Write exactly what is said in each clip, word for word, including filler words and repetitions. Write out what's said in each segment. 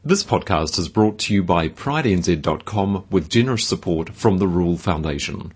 This podcast is brought to you by pride n z dot com with generous support from the Rural Foundation.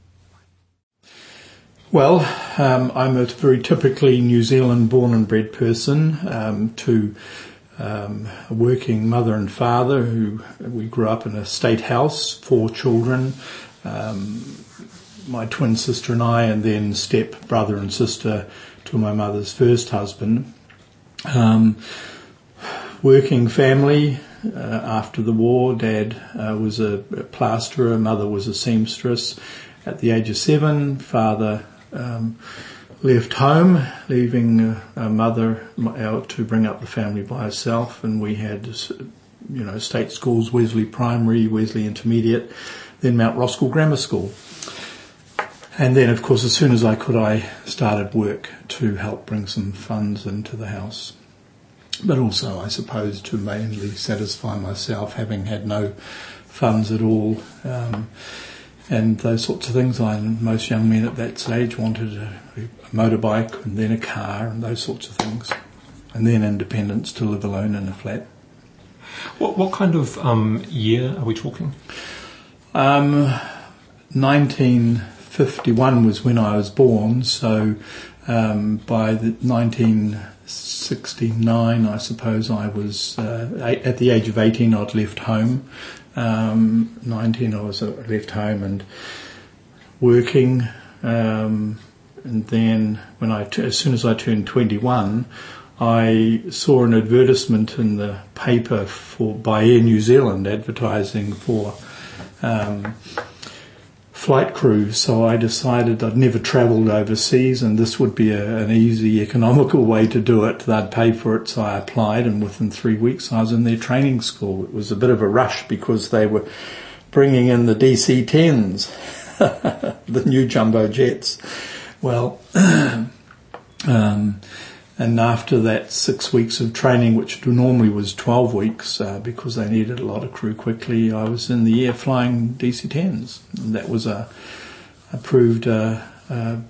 Well, um, I'm a very typically New Zealand born and bred person um, to um, a working mother and father who we grew up in a state house, four children, um, my twin sister and I, and then step brother and sister to my mother's first husband. Um, working family. Uh, after the war, Dad uh, was a, a plasterer, Mother was a seamstress. At the age of seven, Father um, left home, leaving uh, a mother out to bring up the family by herself, and we had, you know, state schools, Wesley Primary, Wesley Intermediate, then Mount Roskill Grammar School. And then, of course, as soon as I could, I started work to help bring some funds into the house. But also, I suppose, to mainly satisfy myself, having had no funds at all, um, and those sorts of things. I, most young men at that stage wanted a, a motorbike and then a car and those sorts of things, and then independence to live alone in a flat. What, what kind of um, year are we talking? Um, nineteen fifty-one was when I was born, so um, by the nineteen sixty-nine, I suppose I was, uh, at the age of eighteen, I'd left home. Um, nineteen, I was uh, left home and working. Um, and then when I, t- as soon as I turned twenty-one, I saw an advertisement in the paper for, by Air New Zealand advertising for, um, flight crew, so I decided I'd never travelled overseas and this would be a, an easy, economical way to do it. They'd pay for it, so I applied, and within three weeks I was in their training school. It was a bit of a rush because they were bringing in the D C tens, the new jumbo jets. Well, um, and after that six weeks of training, which normally was twelve weeks, uh, because they needed a lot of crew quickly, I was in the air flying D C tens. And that was a, a proved a, a, a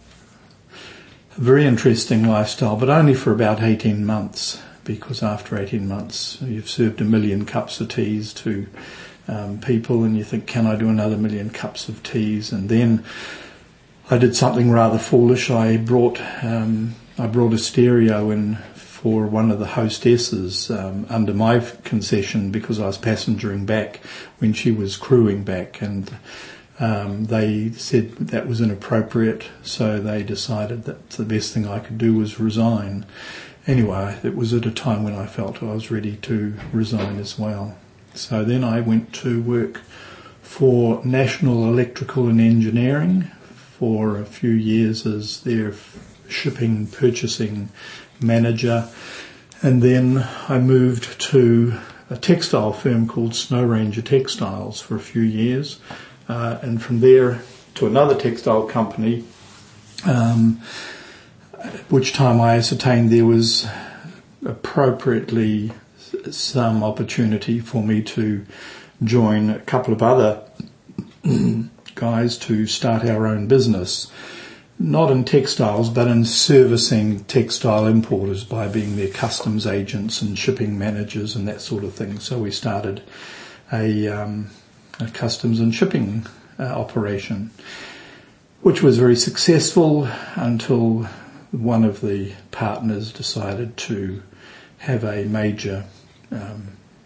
very interesting lifestyle, but only for about eighteen months, because after eighteen months you've served a million cups of teas to um, people, and you think, can I do another million cups of teas? And then I did something rather foolish. I brought... Um, I brought a stereo in for one of the hostesses um, under my concession because I was passengering back when she was crewing back, and um, they said that was inappropriate, so they decided that the best thing I could do was resign. Anyway, it was at a time when I felt I was ready to resign as well. So then I went to work for National Electrical and Engineering for a few years as their shipping purchasing manager, and then I moved to a textile firm called Snow Ranger Textiles for a few years, uh, and from there to another textile company, um, at which time I ascertained there was appropriately some opportunity for me to join a couple of other guys to start our own business. Not in textiles, but in servicing textile importers by being their customs agents and shipping managers and that sort of thing. So we started a, um, a customs and shipping uh, operation, which was very successful until one of the partners decided to have a major um,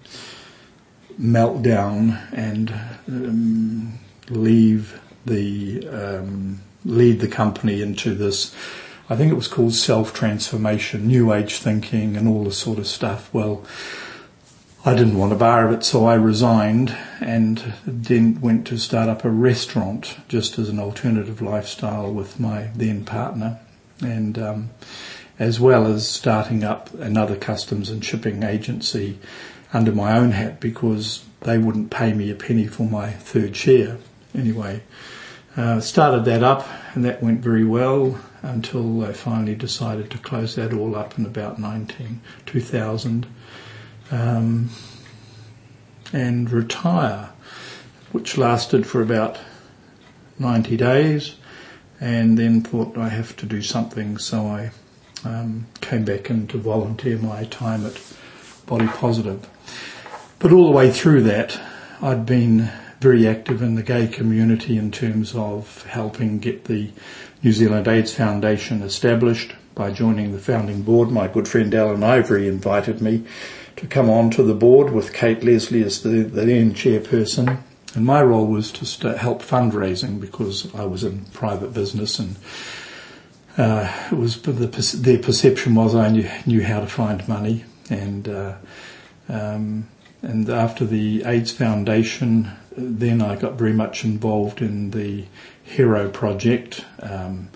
meltdown and um, leave the... Um, lead the company into this, I think it was called self-transformation, new age thinking and all this sort of stuff. Well, I didn't want a bar of it, so I resigned and then went to start up a restaurant just as an alternative lifestyle with my then partner, and um, as well as starting up another customs and shipping agency under my own hat because they wouldn't pay me a penny for my third share. Anyway, Uh, started that up, and that went very well until I finally decided to close that all up in about nineteen, two thousand, um, and retire, which lasted for about ninety days, and then thought I have to do something, so I um, came back in to volunteer my time at Body Positive. but all the way through that, I'd been very active in the gay community in terms of helping get the New Zealand AIDS Foundation established by joining the founding board. My good friend Alan Ivory invited me to come on to the board with Kate Leslie as the, the then chairperson. And my role was to st- help fundraising because I was in private business, and uh, it was the, their perception was I knew, knew how to find money. And uh, um, and after the AIDS Foundation, then I got very much involved in the Hero project, um,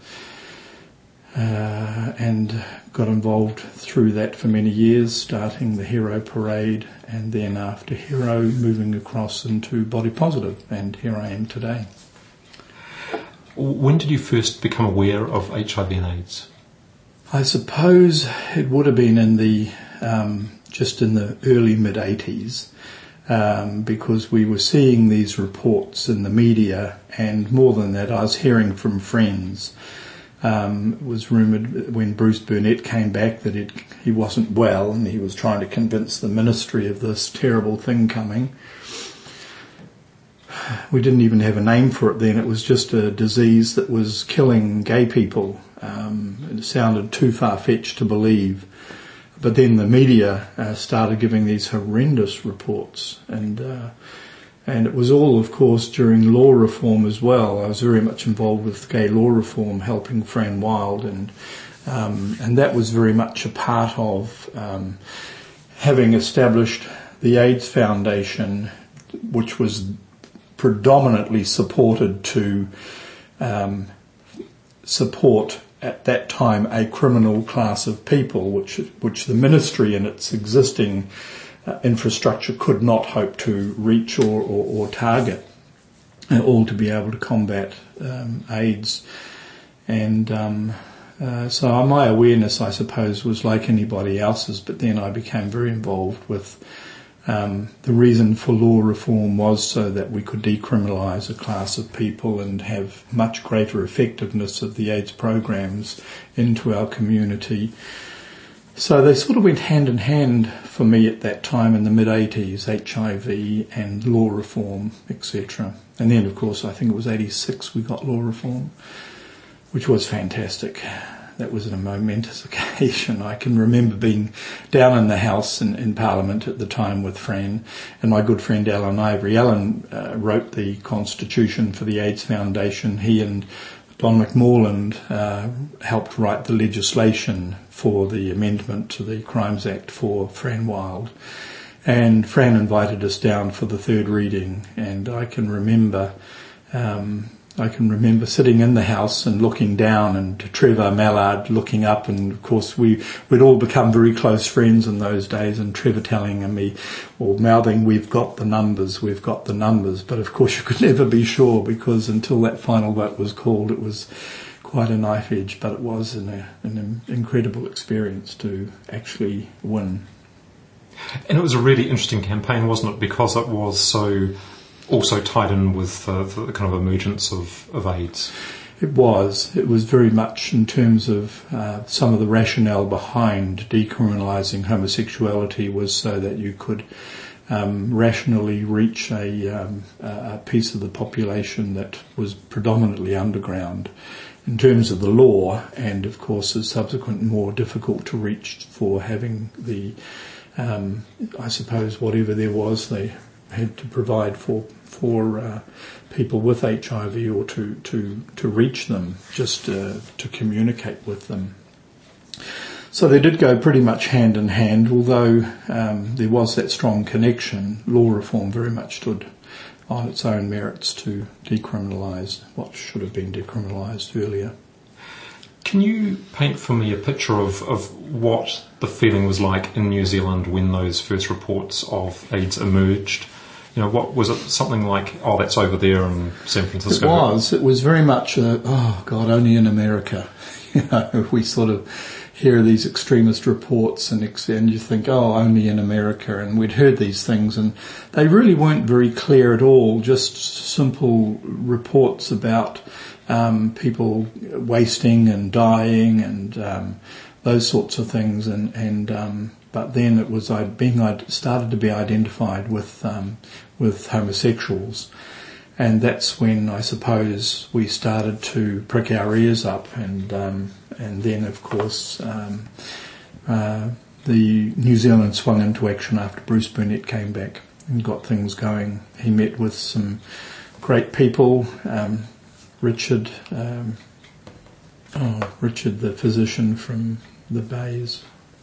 uh, and got involved through that for many years, starting the Hero Parade, and then after Hero moving across into Body Positive, and here I am today. When did you first become aware of H I V and AIDS? I suppose it would have been in the um, just in the early mid-eighties, um, because we were seeing these reports in the media, and more than that, I was hearing from friends. Um, it was rumoured when Bruce Burnett came back that it, he wasn't well, and he was trying to convince the ministry of this terrible thing coming. We didn't even have a name for it then. It was just a disease that was killing gay people. Um, it sounded too far-fetched to believe. But then the media uh, started giving these horrendous reports, and uh, and it was all, of course, during law reform as well. I was very much involved with gay law reform, helping Fran Wild, and um, and that was very much a part of um, having established the AIDS Foundation, which was predominantly supported to um, support at that time a criminal class of people, which which the ministry in its existing uh, infrastructure could not hope to reach or, or, or target, uh, all to be able to combat um, AIDS. And um, uh, so my awareness, I suppose, was like anybody else's, but then I became very involved with Um, the reason for law reform was so that we could decriminalise a class of people and have much greater effectiveness of the AIDS programs into our community. So they sort of went hand in hand for me at that time in the mid-eighties, H I V and law reform, et cetera. And then, of course, I think it was eighty-six we got law reform, which was fantastic. That was a momentous occasion. I can remember being down in the House in, in Parliament at the time with Fran and my good friend Alan Ivory. Alan uh, wrote the constitution for the AIDS Foundation. He and Don McMorland uh, helped write the legislation for the amendment to the Crimes Act for Fran Wild. And Fran invited us down for the third reading, and I can remember... Um, I can remember sitting in the House and looking down, and Trevor Mallard looking up, and of course we, we'd all become very close friends in those days, and Trevor telling me, or mouthing, we've got the numbers, we've got the numbers. But of course you could never be sure, because until that final vote was called, it was quite a knife edge, but it was an, an incredible experience to actually win. And it was a really interesting campaign, wasn't it, because it was so... also tied in with uh, the kind of emergence of, of AIDS. It was. It was very much in terms of uh, some of the rationale behind decriminalising homosexuality was so that you could um, rationally reach a, um, a piece of the population that was predominantly underground in terms of the law, and of course is subsequently more difficult to reach for having the, um, I suppose, whatever there was, they had to provide for for uh, people with H I V, or to, to, to reach them, just uh, to communicate with them. So they did go pretty much hand in hand, although um, there was that strong connection. Law reform very much stood on its own merits to decriminalise what should have been decriminalised earlier. Can you paint for me a picture of, of what the feeling was like in New Zealand when those first reports of AIDS emerged? You know, what was it? Something like, oh, that's over there in San Francisco. It was. It was very much, a, oh God, only in America. You know, we sort of hear these extremist reports, and and you think, oh, only in America. And we'd heard these things, and they really weren't very clear at all. Just simple reports about um, people wasting and dying and um, those sorts of things, and and um, but then it was I being I started to be identified with um, with homosexuals, and that's when I suppose we started to prick our ears up, and um, and then of course um, uh, the New Zealand swung into action after Bruce Burnett came back and got things going. He met with some great people, um, Richard, um, oh, Richard, the physician from the Bays.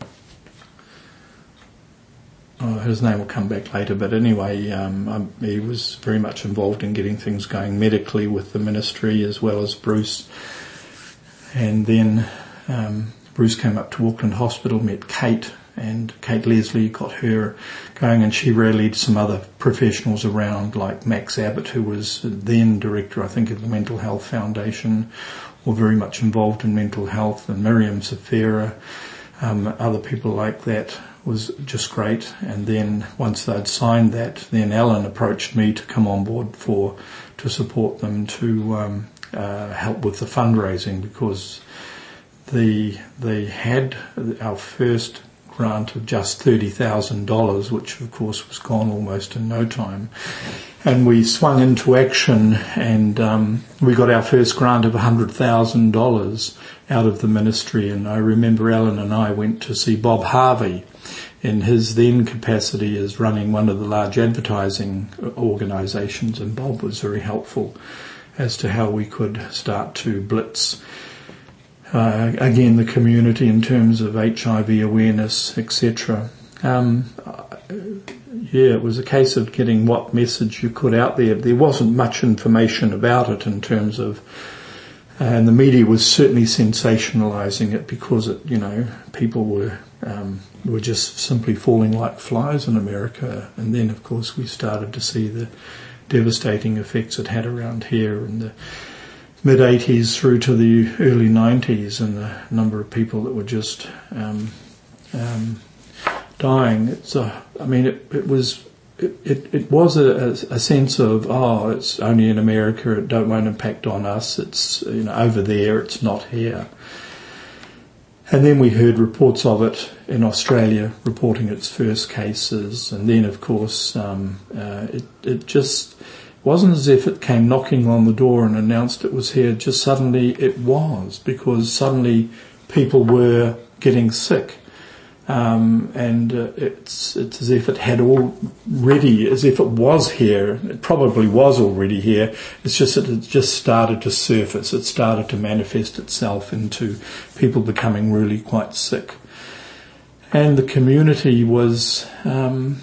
Oh, his name will come back later, but anyway, um, um, he was very much involved in getting things going medically with the ministry as well as Bruce. And then um, Bruce came up to Auckland Hospital, met Kate, and Kate Leslie got her going, and she rallied some other professionals around, like Max Abbott, who was then director, I think, of the Mental Health Foundation, or very much involved in mental health, and Miriam Safira, um, other people like that. Was just great. And then once they'd signed that, then Alan approached me to come on board for to support them to um, uh, help with the fundraising, because the they had our first grant of just thirty thousand dollars, which of course was gone almost in no time. And we swung into action, and um, we got our first grant of one hundred thousand dollars out of the ministry. And I remember Alan and I went to see Bob Harvey in his then capacity as running one of the large advertising organisations, and Bob was very helpful as to how we could start to blitz uh, again the community in terms of H I V awareness, et cetera. Um, yeah, it was a case of getting what message you could out there. There wasn't much information about it in terms of, and the media was certainly sensationalising it because it, you know, people were um, were just simply falling like flies in America. And then, of course, we started to see the devastating effects it had around here in the mid eighties through to the early nineties, and the number of people that were just um, um, dying. It's a, I mean, it, it was it, it, it was a, a sense of, oh, it's only in America, it don't won't impact on us. It's, you know, over there, it's not here. And then we heard reports of it in Australia, reporting its first cases, and then, of course, um, uh, it, it just wasn't as if it came knocking on the door and announced it was here. Just suddenly it was, because suddenly people were getting sick, um, and uh, it's it's as if it had already, as if it was here. It probably was already here. It's just that it just started to surface. It started to manifest itself into people becoming really quite sick, and the community was. Um,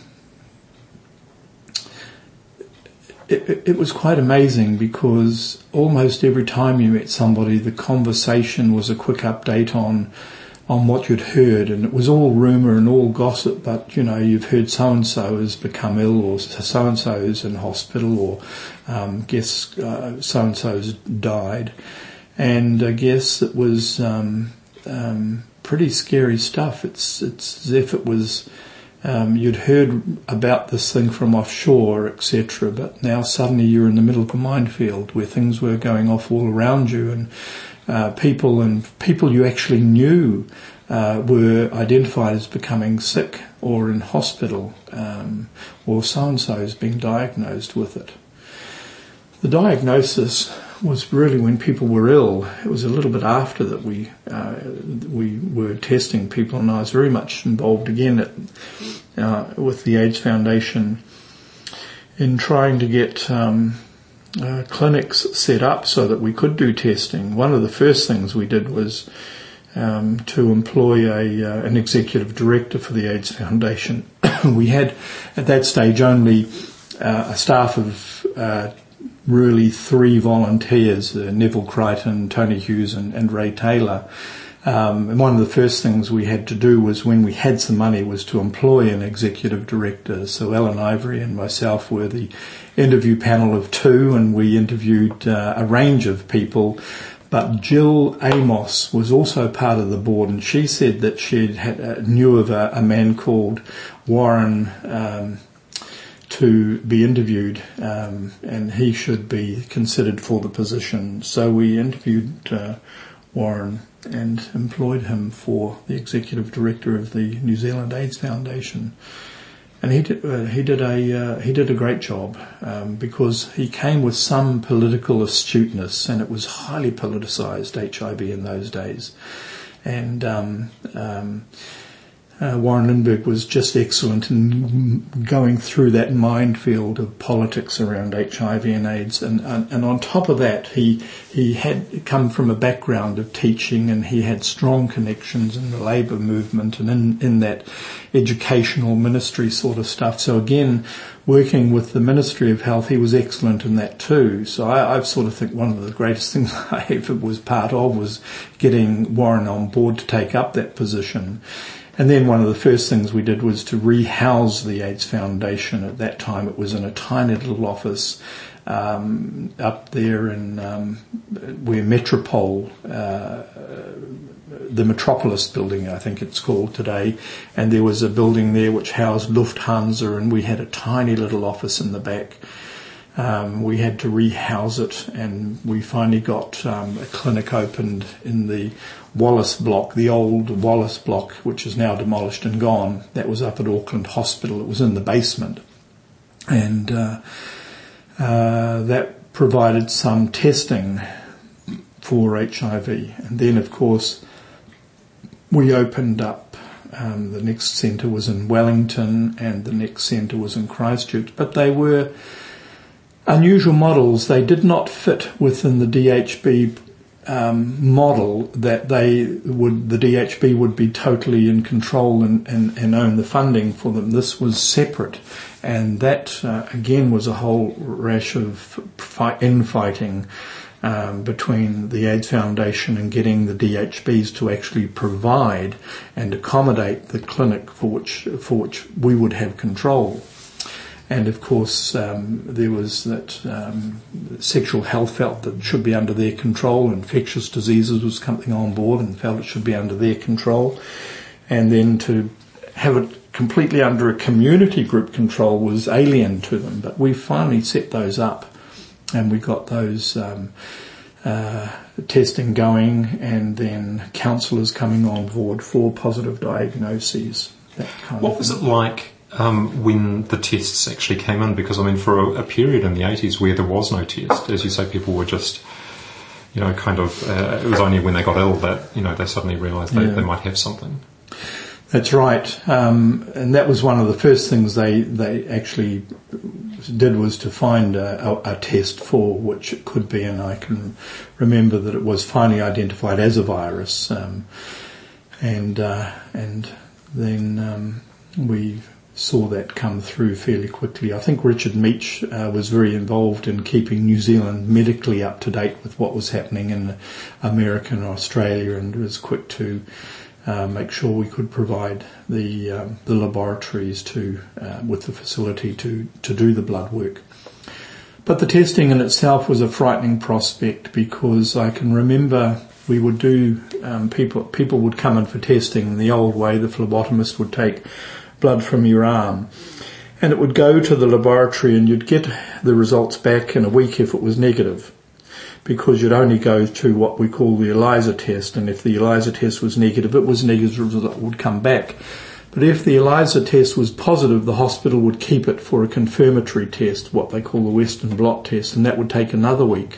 It, it was quite amazing, because almost every time you met somebody, the conversation was a quick update on on what you'd heard, and it was all rumour and all gossip, but, you know, you've heard so-and-so has become ill, or so-and-so's in hospital, or um, guess uh, so-and-so's died. And I guess it was um, um, pretty scary stuff. It's, it's as if it was... Um, you'd heard about this thing from offshore, et cetera, but now suddenly you're in the middle of a minefield where things were going off all around you, and uh, people and people you actually knew uh, were identified as becoming sick or in hospital, um, or so-and-so's being diagnosed with it. The diagnosis was really when people were ill. It was a little bit after that we uh, we were testing people, and I was very much involved again at, uh, with the AIDS Foundation in trying to get um, uh, clinics set up so that we could do testing. One of the first things we did was um, to employ a uh, an executive director for the AIDS Foundation. We had at that stage only uh, a staff of uh, really three volunteers, uh, Neville Crichton, Tony Hughes and, and Ray Taylor. Um, and one of the first things we had to do was, when we had some money, was to employ an executive director. So Alan Ivory and myself were the interview panel of two, and we interviewed uh, a range of people. But Jill Amos was also part of the board, and she said that she had, uh, knew of a, a man called Warren um, to be interviewed, um, and he should be considered for the position. So we interviewed uh, Warren and employed him for the executive director of the New Zealand AIDS Foundation. And he did, uh, he did a uh, he did a great job um, because he came with some political astuteness, and it was highly politicised, H I V in those days. And um, um, uh, Warren Lindbergh was just excellent in going through that minefield of politics around H I V and AIDS. And, and, and on top of that, he he had come from a background of teaching, and he had strong connections in the labour movement and in, in that educational ministry sort of stuff. So again, working with the Ministry of Health, he was excellent in that too. So I, I sort of think one of the greatest things I ever was part of was getting Warren on board to take up that position. And then one of the first things we did was to rehouse the AIDS Foundation. At that time it was in a tiny little office um, up there in um, where Metropole, uh, the Metropolis building I think it's called today, and there was a building there which housed Lufthansa, and we had a tiny little office in the back. Um, we had to rehouse it, and we finally got um, a clinic opened in the Wallace block, the old Wallace block, which is now demolished and gone. That was up at Auckland Hospital. It was in the basement. And uh, uh, that provided some testing for H I V. And then, of course, we opened up, um, the next centre was in Wellington, and the next centre was in Christchurch. But they were unusual models. They did not fit within the D H B um, model that they would, the D H B would be totally in control and, and, and own the funding for them. This was separate, and that uh, again was a whole rash of fight, infighting um, between the AIDS Foundation and getting the D H Bs to actually provide and accommodate the clinic for which for which we would have control. And of course, um, there was that um, sexual health felt that should be under their control. Infectious diseases was something on board and felt it should be under their control. And then to have it completely under a community group control was alien to them. But we finally set those up, and we got those um, uh, testing going, and then counsellors coming on board for positive diagnoses. That kind what of was thing. it like Um, when the tests actually came in? Because, I mean, for a, a period in the eighties where there was no test, as you say, people were just, you know, kind of, uh, it was only when they got ill that, you know, they suddenly realised they, yeah. they might have something. That's right. Um, and that was one of the first things they, they actually did, was to find a, a, a test for which it could be, and I can remember that it was finally identified as a virus. Um, and, uh, and then um, we saw that come through fairly quickly. I think Richard Meach uh, was very involved in keeping New Zealand medically up to date with what was happening in America and Australia, and was quick to uh, make sure we could provide the um, the laboratories to uh, with the facility to, to do the blood work. But the testing in itself was a frightening prospect, because I can remember we would do um, people people would come in for testing in the old way. The phlebotomist would take blood from your arm, and it would go to the laboratory, and you'd get the results back in a week if it was negative, because you'd only go to what we call the ELISA test, and if the ELISA test was negative, it was negative, it would come back. But if the ELISA test was positive, the hospital would keep it for a confirmatory test, what they call the Western blot test, and that would take another week.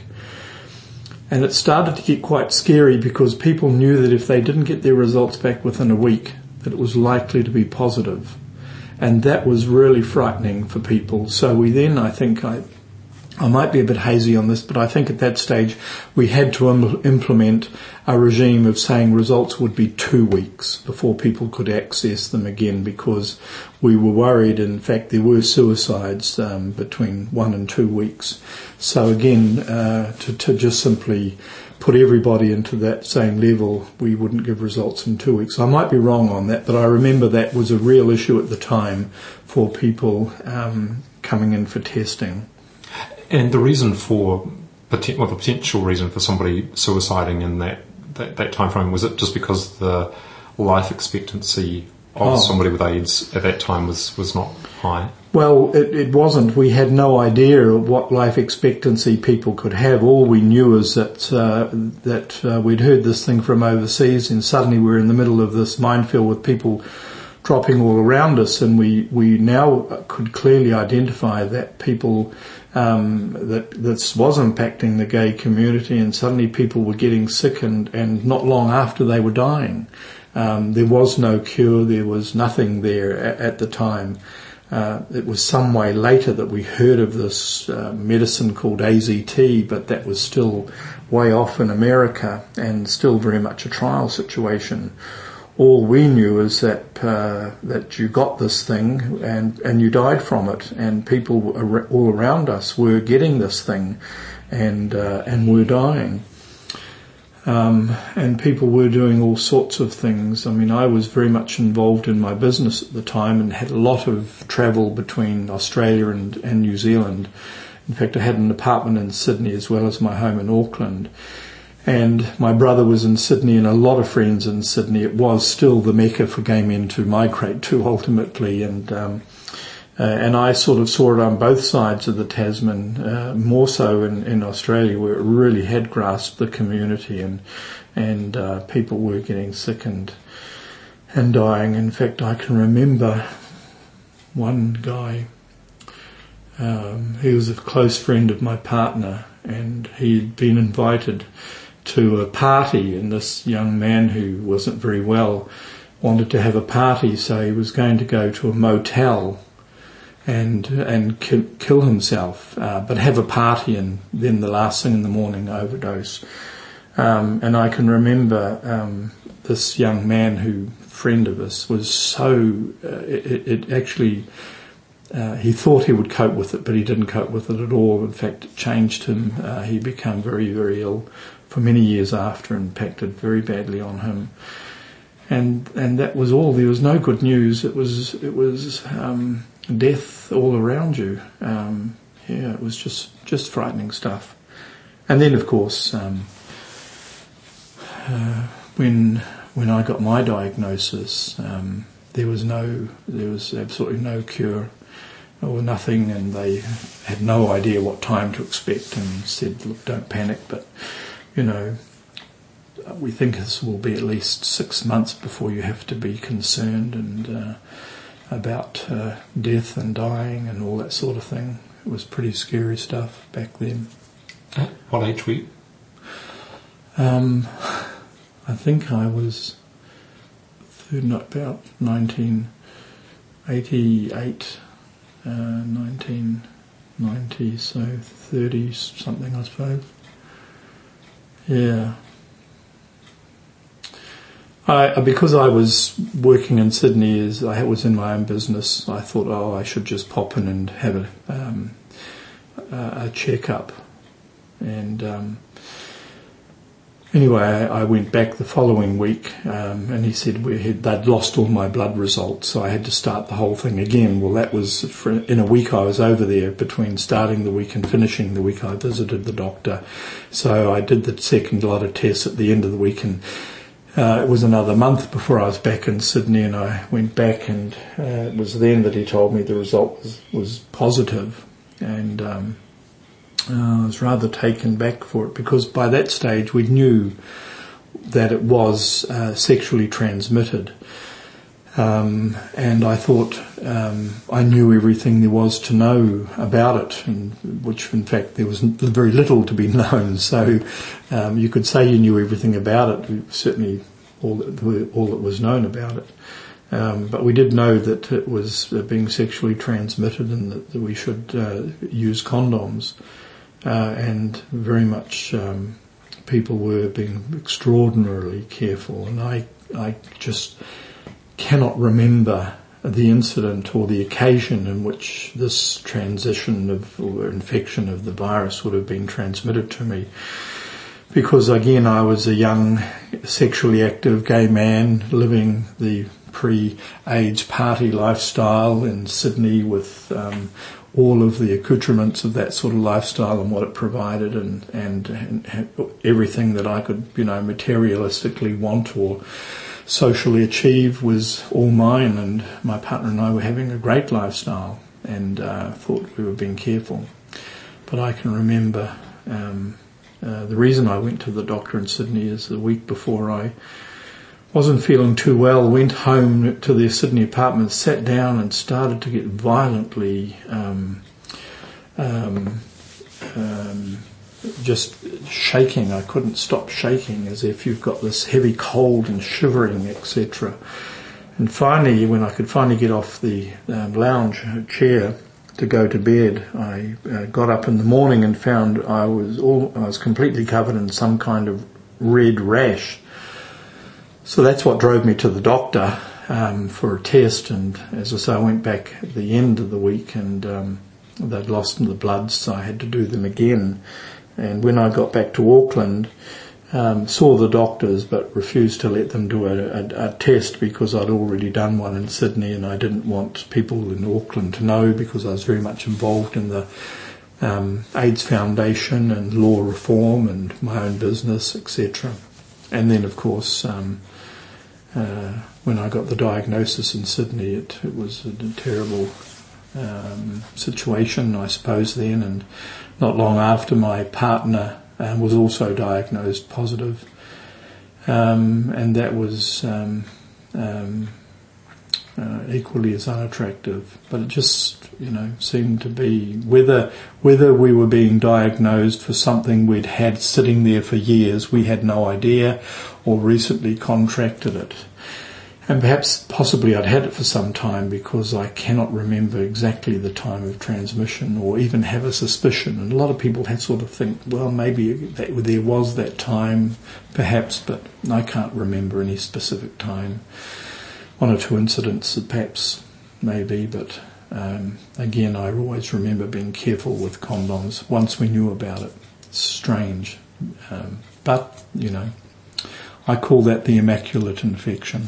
And it started to get quite scary, because people knew that if they didn't get their results back within a week, that it was likely to be positive. And that was really frightening for people. So we then, I think, I, I might be a bit hazy on this, but I think at that stage we had to im- implement a regime of saying results would be two weeks before people could access them again, because we were worried, in fact, there were suicides um, between one and two weeks. So again, uh, to, to just simply put everybody into that same level, we wouldn't give results in two weeks. I might be wrong on that, but I remember that was a real issue at the time for people um, coming in for testing. And the reason for, well, the potential reason for somebody suiciding in that, that, that time frame, was it just because the life expectancy of Oh. somebody with AIDS at that time was, was not high? Well, it, it wasn't. We had no idea of what life expectancy people could have. All we knew is that uh, that uh, we'd heard this thing from overseas, and suddenly we're in the middle of this minefield with people dropping all around us, and we, we now could clearly identify that people um, that this was impacting the gay community, and suddenly people were getting sick, and, and not long after they were dying. Um, there was no cure. There was nothing there at, at the time. Uh, it was some way later that we heard of this uh, medicine called A Z T, but that was still way off in America and still very much a trial situation. All we knew is that uh, that you got this thing and, and you died from it, and people ar- all around us were getting this thing and uh, and were dying. Um, and people were doing all sorts of things. I mean, I was very much involved in my business at the time and had a lot of travel between Australia and, and New Zealand. In fact, I had an apartment in Sydney as well as my home in Auckland. And my brother was in Sydney and a lot of friends in Sydney. It was still the mecca for gay men to migrate to ultimately. And um, uh, and I sort of saw it on both sides of the Tasman, uh, more so in, in Australia, where it really had grasped the community, and and uh, people were getting sick and and dying. In fact, I can remember one guy, um, he was a close friend of my partner, and he'd been invited to a party, and this young man who wasn't very well wanted to have a party, so he was going to go to a motel and and kill, kill himself, uh, but have a party, and then the last thing in the morning overdose. Um, and I can remember um, this young man who, friend of us, was so, uh, it, it actually, uh, he thought he would cope with it, but he didn't cope with it at all. In fact, it changed him. Uh, he became very, very ill for many years after, and impacted very badly on him. And and that was all. There was no good news. It was it was um, death all around you. Um, yeah, it was just, just frightening stuff. And then, of course, um, uh, when when I got my diagnosis, um, there was no there was absolutely no cure or nothing, and they had no idea what time to expect, and said, "Look, don't panic, but you know, we think this will be at least six months before you have to be concerned and uh, about uh, death and dying and all that sort of thing." It was pretty scary stuff back then. At what age were you? Um, I think I was not about nineteen eighty-eight, uh, nineteen ninety, so thirty something, I suppose. Yeah. I, because I was working in Sydney, as I was in my own business, I thought, oh, I should just pop in and have a, um, a check-up. And um, anyway, I, I went back the following week, um, and he said we had, they'd lost all my blood results, so I had to start the whole thing again. Well, that was, for, in a week I was over there. Between starting the week and finishing the week, I visited the doctor. So I did the second lot of tests at the end of the week, and Uh, it was another month before I was back in Sydney, and I went back, and uh, it was then that he told me the result was, was positive. And um, uh, I was rather taken back for it, because by that stage we knew that it was uh, sexually transmitted. Um, and I thought um, I knew everything there was to know about it, and which in fact there was very little to be known. So um, you could say you knew everything about it, certainly all that, all that was known about it. Um, but we did know that it was uh, being sexually transmitted, and that, that we should uh, use condoms. Uh, and very much um, people were being extraordinarily careful, and I, I just cannot remember the incident or the occasion in which this transition of or infection of the virus would have been transmitted to me, because again I was a young sexually active gay man living the pre-AIDS party lifestyle in Sydney, with um, all of the accoutrements of that sort of lifestyle and what it provided, and, and, and everything that I could, you know, materialistically want or socially achieve was all mine, and my partner and I were having a great lifestyle, and uh, thought we were being careful. But I can remember um, uh, the reason I went to the doctor in Sydney is the week before I wasn't feeling too well, went home to their Sydney apartment, sat down and started to get violently um, um, um, just shaking. I couldn't stop shaking, as if you've got this heavy cold and shivering, et cetera. And finally, when I could finally get off the um, lounge chair to go to bed, I uh, got up in the morning and found I was all I was completely covered in some kind of red rash. So that's what drove me to the doctor um, for a test. And as I say, I went back at the end of the week, and um, they'd lost the bloods, so I had to do them again. And when I got back to Auckland, um, saw the doctors but refused to let them do a, a, a test because I'd already done one in Sydney, and I didn't want people in Auckland to know, because I was very much involved in the um, AIDS Foundation and law reform and my own business, et cetera. And then, of course, um, uh, when I got the diagnosis in Sydney, it, it was a terrible um, situation, I suppose, then. And not long after, my partner um, was also diagnosed positive, um, and that was um, um, uh, equally as unattractive. But it just, you know, seemed to be whether whether we were being diagnosed for something we'd had sitting there for years, we had no idea, or recently contracted it. And perhaps, possibly, I'd had it for some time, because I cannot remember exactly the time of transmission, or even have a suspicion. And a lot of people had sort of think, well, maybe that, there was that time, perhaps, but I can't remember any specific time. One or two incidents, perhaps, maybe, but um, again, I always remember being careful with condoms once we knew about it. It's strange. Um, but, you know, I call that the immaculate infection.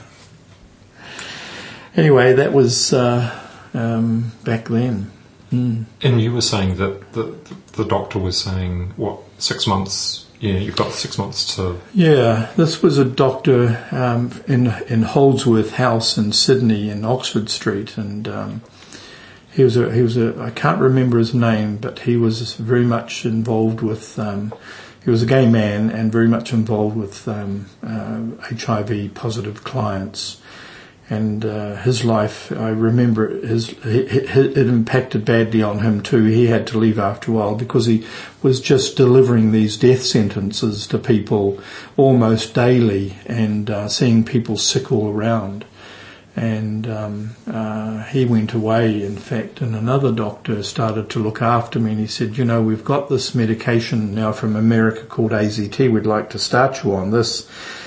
Anyway, that was uh, um, back then. Mm. And you were saying that the, the doctor was saying, what, six months, yeah, you've got six months to... Yeah, this was a doctor um, in in Holdsworth House in Sydney, in Oxford Street, and um, he was a, he was a, I can't remember his name, but he was very much involved with... Um, He was a gay man and very much involved with um, uh, H I V positive clients, and uh, his life, I remember, his it, it impacted badly on him too. He had to leave after a while because he was just delivering these death sentences to people almost daily, and uh, seeing people sick all around. And um, uh, he went away, in fact, and another doctor started to look after me, and he said, you know, we've got this medication now from America called A Z T, we'd like to start you on this.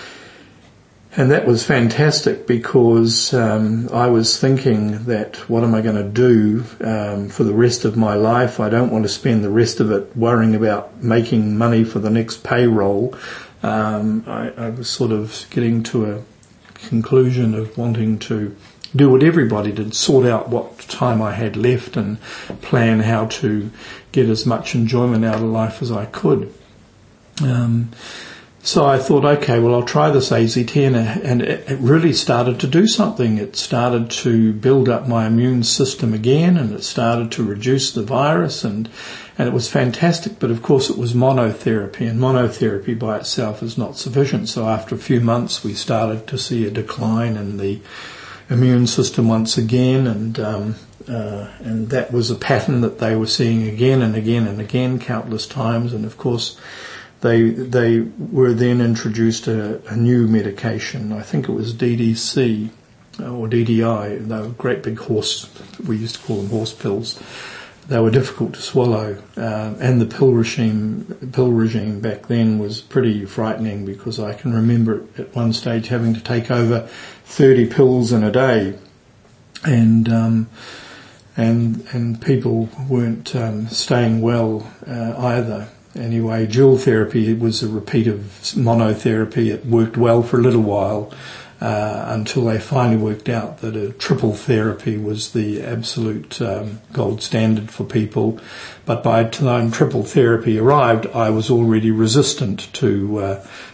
And that was fantastic, because um, I was thinking that, what am I going to do um, for the rest of my life? I don't want to spend the rest of it worrying about making money for the next payroll. Um, I, I was sort of getting to a conclusion of wanting to do what everybody did, sort out what time I had left and plan how to get as much enjoyment out of life as I could. Um, so I thought, okay, well, I'll try this A Z T, and, and it, it really started to do something. It started to build up my immune system again, and it started to reduce the virus, and And it was fantastic, but of course it was monotherapy, and monotherapy by itself is not sufficient. So after a few months we started to see a decline in the immune system once again, and um, uh, and that was a pattern that they were seeing again and again and again, countless times. And of course they they were then introduced a, a new medication. I think it was D D C or D D I. They were great big horse, we used to call them horse pills. They were difficult to swallow, uh, and the pill regime pill regime back then was pretty frightening, because I can remember at one stage having to take over thirty pills in a day, and um, and and people weren't um, staying well uh, either. Anyway, dual therapy was a repeat of monotherapy. It worked well for a little while. Uh, until they finally worked out that a triple therapy was the absolute um, gold standard for people. But by the time triple therapy arrived, I was already resistant to uh,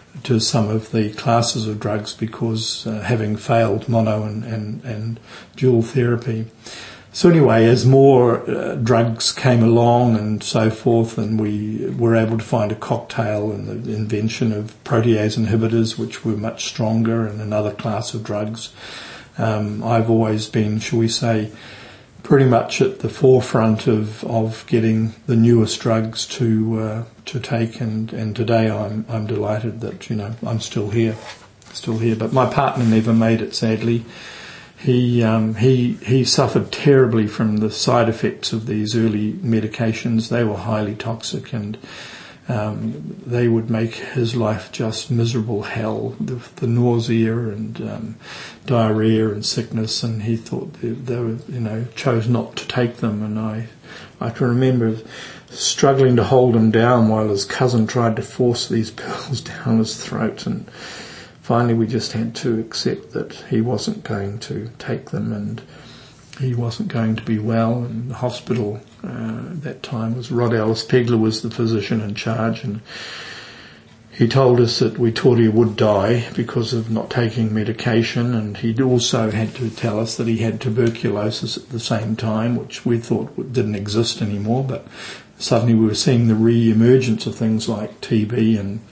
to some of the classes of drugs because uh, having failed mono and, and, and dual therapy. So anyway, as more uh, drugs came along and so forth, and we were able to find a cocktail and the invention of protease inhibitors, which were much stronger, and another class of drugs, um, I've always been, shall we say, pretty much at the forefront of, of getting the newest drugs to uh, to take, and, and today I'm I'm delighted that, you know, I'm still here, still here. But my partner never made it, sadly. He um, he he suffered terribly from the side effects of these early medications. They were highly toxic, and um, they would make his life just miserable hell. The, the nausea and um, diarrhea and sickness, and he thought they, they were, you know, chose not to take them. And I I can remember struggling to hold him down while his cousin tried to force these pills down his throat, and finally we just had to accept that he wasn't going to take them and he wasn't going to be well. And the hospital uh, at that time was Rod Ellis Pegler was the physician in charge, and he told us that we thought he would die because of not taking medication, and he also had to tell us that he had tuberculosis at the same time, which we thought didn't exist anymore, but suddenly we were seeing the re-emergence of things like T B and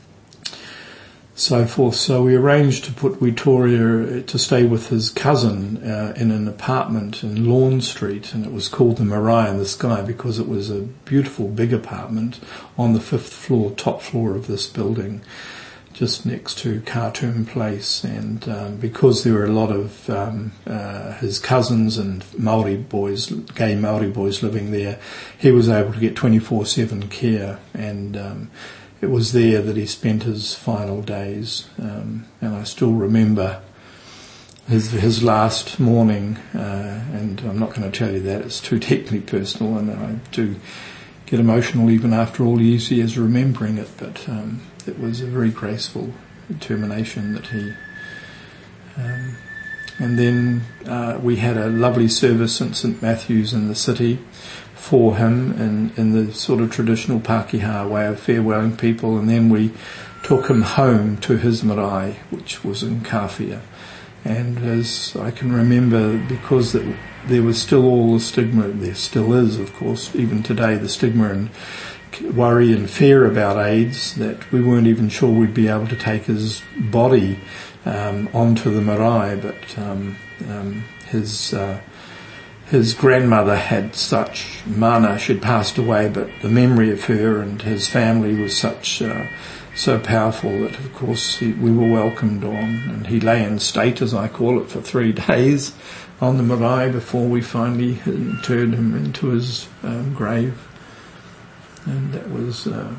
so forth. So we arranged to put Victoria to stay with his cousin uh, in an apartment in Lawn Street, and it was called the Maria in the Sky because it was a beautiful big apartment on the fifth floor, top floor of this building, just next to Khartoum Place. And um, because there were a lot of um, uh, his cousins and Maori boys, gay Maori boys living there, he was able to get twenty-four seven care, and um, it was there that he spent his final days. Um, and I still remember his his last morning, uh, and I'm not going to tell you that, it's too deeply personal, and I do get emotional even after all these years remembering it, but um, it was a very graceful termination that he... Um, and then uh, we had a lovely service in St Matthew's in the city for him in, in the sort of traditional Pākehā way of farewelling people, and then we took him home to his marae, which was in Kawhia. And as I can remember, because it, there was still all the stigma, there still is, of course, even today, the stigma and worry and fear about AIDS, that we weren't even sure we'd be able to take his body um, onto the marae, but um, um, his... Uh, His grandmother had such mana, she'd passed away, but the memory of her and his family was such uh, so powerful that, of course, he, we were welcomed on. And he lay in state, as I call it, for three days on the marae before we finally interred him into his um, grave. And that was uh,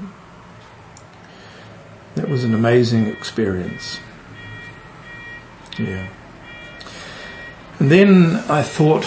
that was an amazing experience. Yeah. And then I thought,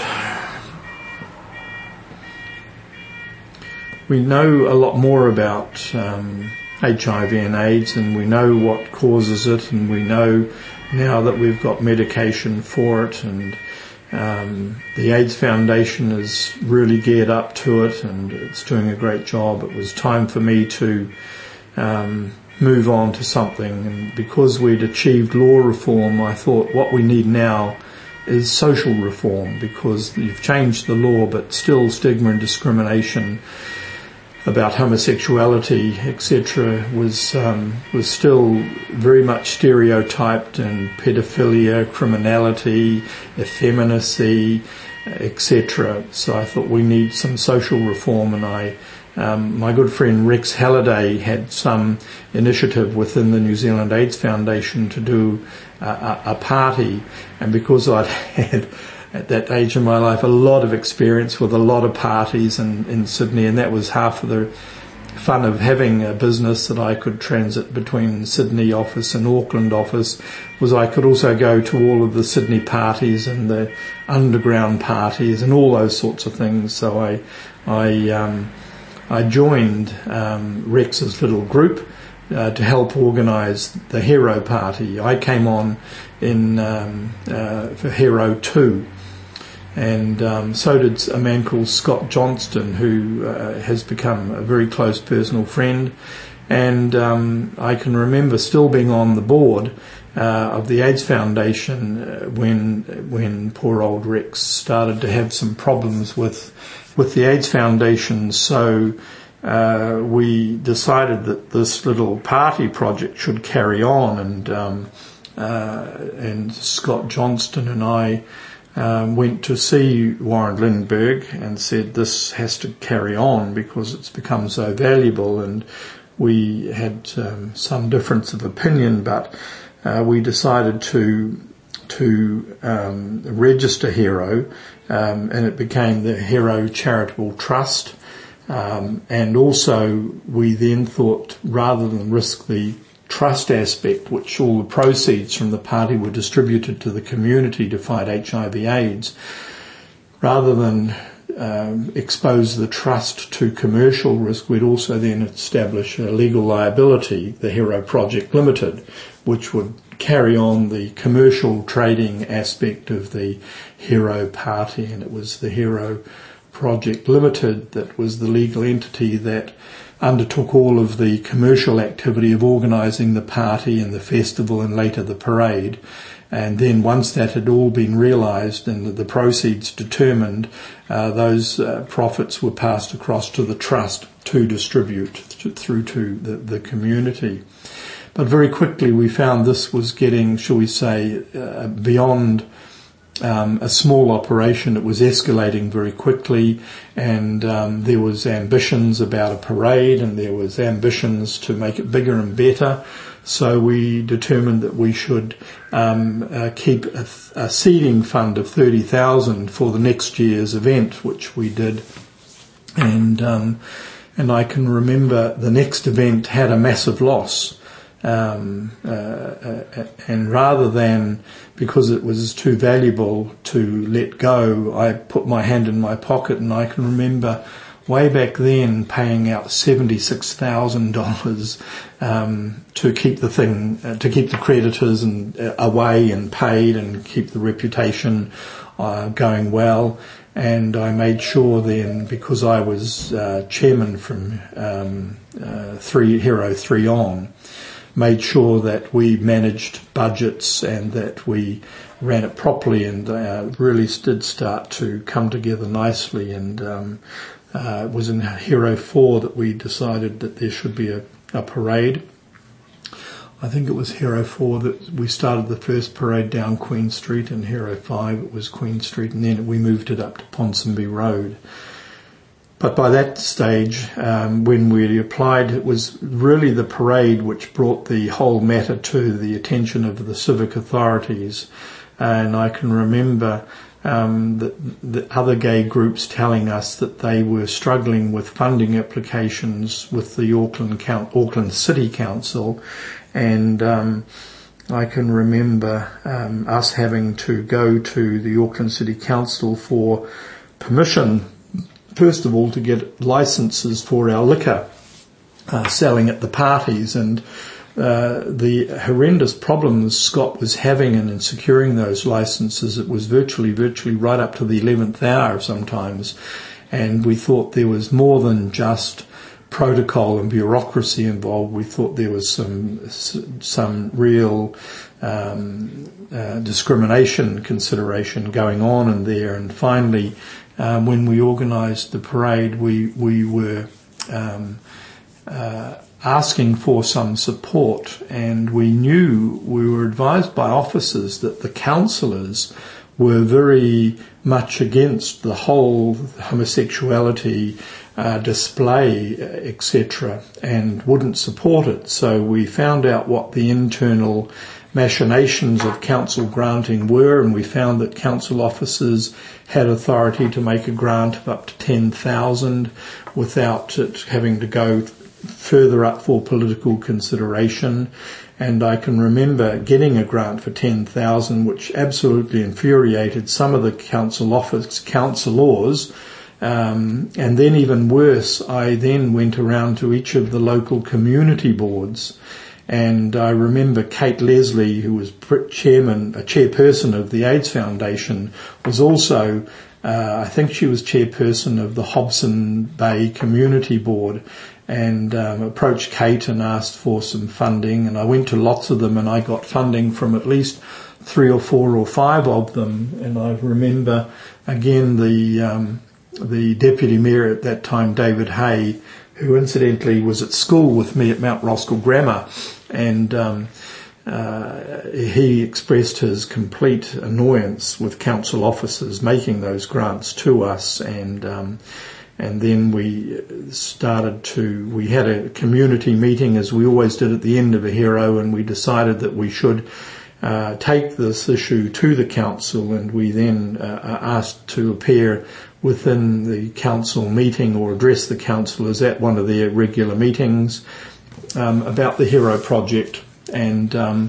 we know a lot more about um, H I V and AIDS, and we know what causes it, and we know now that we've got medication for it, and um, the AIDS Foundation is really geared up to it, and it's doing a great job. It was time for me to um, move on to something, and because we'd achieved law reform, I thought what we need now is social reform, because you've changed the law, but still stigma and discrimination about homosexuality, et cetera, was um, was still very much stereotyped, and pedophilia, criminality, effeminacy, et cetera. So I thought we need some social reform, and I, um, my good friend Rex Halliday had some initiative within the New Zealand AIDS Foundation to do a, a, a party, and because I'd had at that age in my life a lot of experience with a lot of parties in, in Sydney, and that was half of the fun of having a business that I could transit between Sydney office and Auckland office, was I could also go to all of the Sydney parties and the underground parties and all those sorts of things. So I I um, I joined um, Rex's little group Uh, to help organise the Hero Party. I came on in um, uh, for Hero two, and um, so did a man called Scott Johnston, who uh, has become a very close personal friend, And um, I can remember still being on the board uh, of the AIDS Foundation uh, when when poor old Rex started to have some problems with with the AIDS Foundation. So uh, we decided that this little party project should carry on, and um, uh, and Scott Johnston and I Um, went to see Warren Lindbergh and said this has to carry on because it's become so valuable, and we had um, some difference of opinion, but uh, we decided to to um, register HERO, um, and it became the HERO Charitable Trust, um, and also we then thought rather than risk the trust aspect, which all the proceeds from the party were distributed to the community to fight H I V AIDS, rather than um, expose the trust to commercial risk, we'd also then establish a legal liability, the HERO Project Limited, which would carry on the commercial trading aspect of the HERO party, and it was the HERO Project Limited that was the legal entity that undertook all of the commercial activity of organising the party and the festival and later the parade. And then once that had all been realised and the proceeds determined, uh, those uh, profits were passed across to the trust to distribute to, through to the, the community. But very quickly we found this was getting, shall we say, uh, beyond Um, a small operation. It was escalating very quickly, and um, there was ambitions about a parade, and there was ambitions to make it bigger and better. So we determined that we should um, uh, keep a, a seeding fund of thirty thousand for the next year's event, which we did. And um, and I can remember the next event had a massive loss. Um, uh, uh, and rather than, because it was too valuable to let go, I put my hand in my pocket, and I can remember way back then paying out seventy-six thousand dollars um, to keep the thing, uh, to keep the creditors and uh, away and paid, and keep the reputation uh, going well. And I made sure then, because I was uh, chairman from um, uh, three HERO three on, made sure that we managed budgets and that we ran it properly, and uh, really did start to come together nicely. And um, uh, it was in HERO four that we decided that there should be a, a parade. I think it was HERO four that we started the first parade down Queen Street, and HERO five it was Queen Street, and then we moved it up to Ponsonby Road. But by that stage, um, when we applied, it was really the parade which brought the whole matter to the attention of the civic authorities. And I can remember um, the, the other gay groups telling us that they were struggling with funding applications with the Auckland, Count, Auckland City Council. And um, I can remember um, us having to go to the Auckland City Council for permission, first of all, to get licences for our liquor uh, selling at the parties, and uh, the horrendous problems Scott was having in, in securing those licences. It was virtually, virtually right up to the eleventh hour sometimes, and we thought there was more than just protocol and bureaucracy involved. We thought there was some some real um, uh, discrimination consideration going on in there, and finally, Um, when we organised the parade, we we were um, uh, asking for some support, and we knew, we were advised by officers that the councillors were very much against the whole homosexuality uh, display, et cetera, and wouldn't support it. So we found out what the internal machinations of council granting were, and we found that council officers had authority to make a grant of up to ten thousand without it having to go further up for political consideration. And I can remember getting a grant for ten thousand, which absolutely infuriated some of the council office councillors. Um, and then even worse, I then went around to each of the local community boards. And I remember Kate Leslie, who was chairman, a chairperson of the AIDS Foundation, was also, uh, I think she was chairperson of the Hobson Bay Community Board. and um, approached Kate and asked for some funding, and I went to lots of them, and I got funding from at least three or four or five of them. And I remember again the um, the deputy mayor at that time, David Hay, who incidentally was at school with me at Mount Roskill Grammar, and um, uh, he expressed his complete annoyance with council officers making those grants to us, and um, and then we started to, we had a community meeting, as we always did at the end of a HERO, and we decided that we should uh, take this issue to the council, and we then uh, asked to appear within the council meeting or address the councillors at one of their regular meetings um, about the HERO project. And um,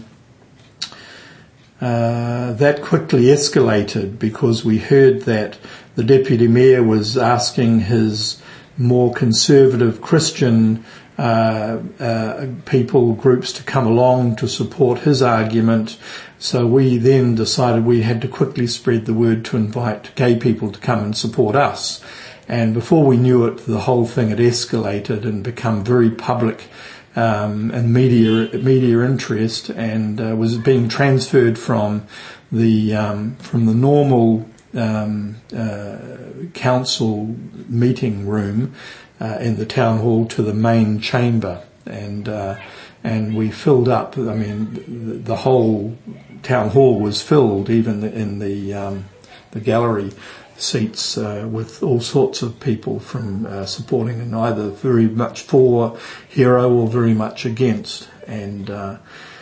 uh, that quickly escalated because we heard that the Deputy Mayor was asking his more conservative Christian uh, uh, people, groups to come along to support his argument. So we then decided we had to quickly spread the word to invite gay people to come and support us. And before we knew it, the whole thing had escalated and become very public um, and media media interest, and uh, was being transferred from the um, from the normal um, uh, council meeting room uh, in the town hall to the main chamber, and uh, and we filled up. I mean, the whole town hall was filled, even in the um, the gallery seats, uh, with all sorts of people from uh, supporting, and either very much for HERO or very much against. And uh,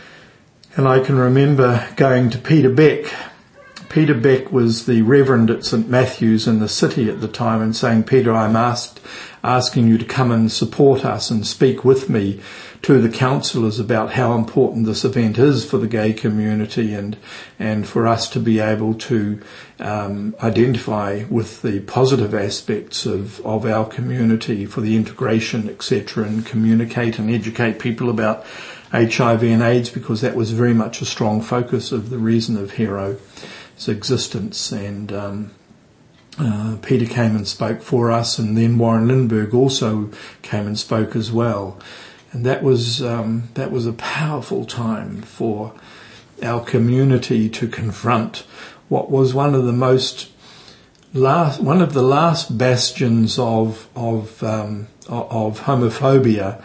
and I can remember going to Peter Beck. Peter Beck was the Reverend at St Matthew's in the city at the time, and saying, "Peter, I'm asked asking you to come and support us and speak with me to the councillors about how important this event is for the gay community, and and for us to be able to um, identify with the positive aspects of, of our community for the integration, et cetera, and communicate and educate people about H I V and AIDS, because that was very much a strong focus of the reason of HERO's existence." And um, uh, Peter came and spoke for us, and then Warren Lindbergh also came and spoke as well. And that was um, that was a powerful time for our community to confront what was one of the most last, one of the last bastions of of um, of homophobia,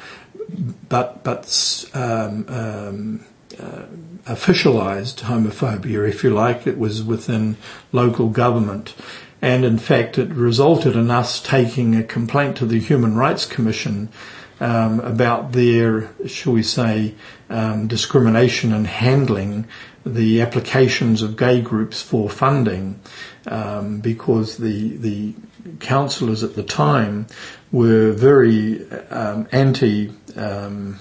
but but um, um, uh, officialised homophobia, if you like. It was within local government, and in fact, it resulted in us taking a complaint to the Human Rights Commission Um, about their, shall we say, um, discrimination in handling the applications of gay groups for funding, um, because the the councillors at the time were very um, anti um,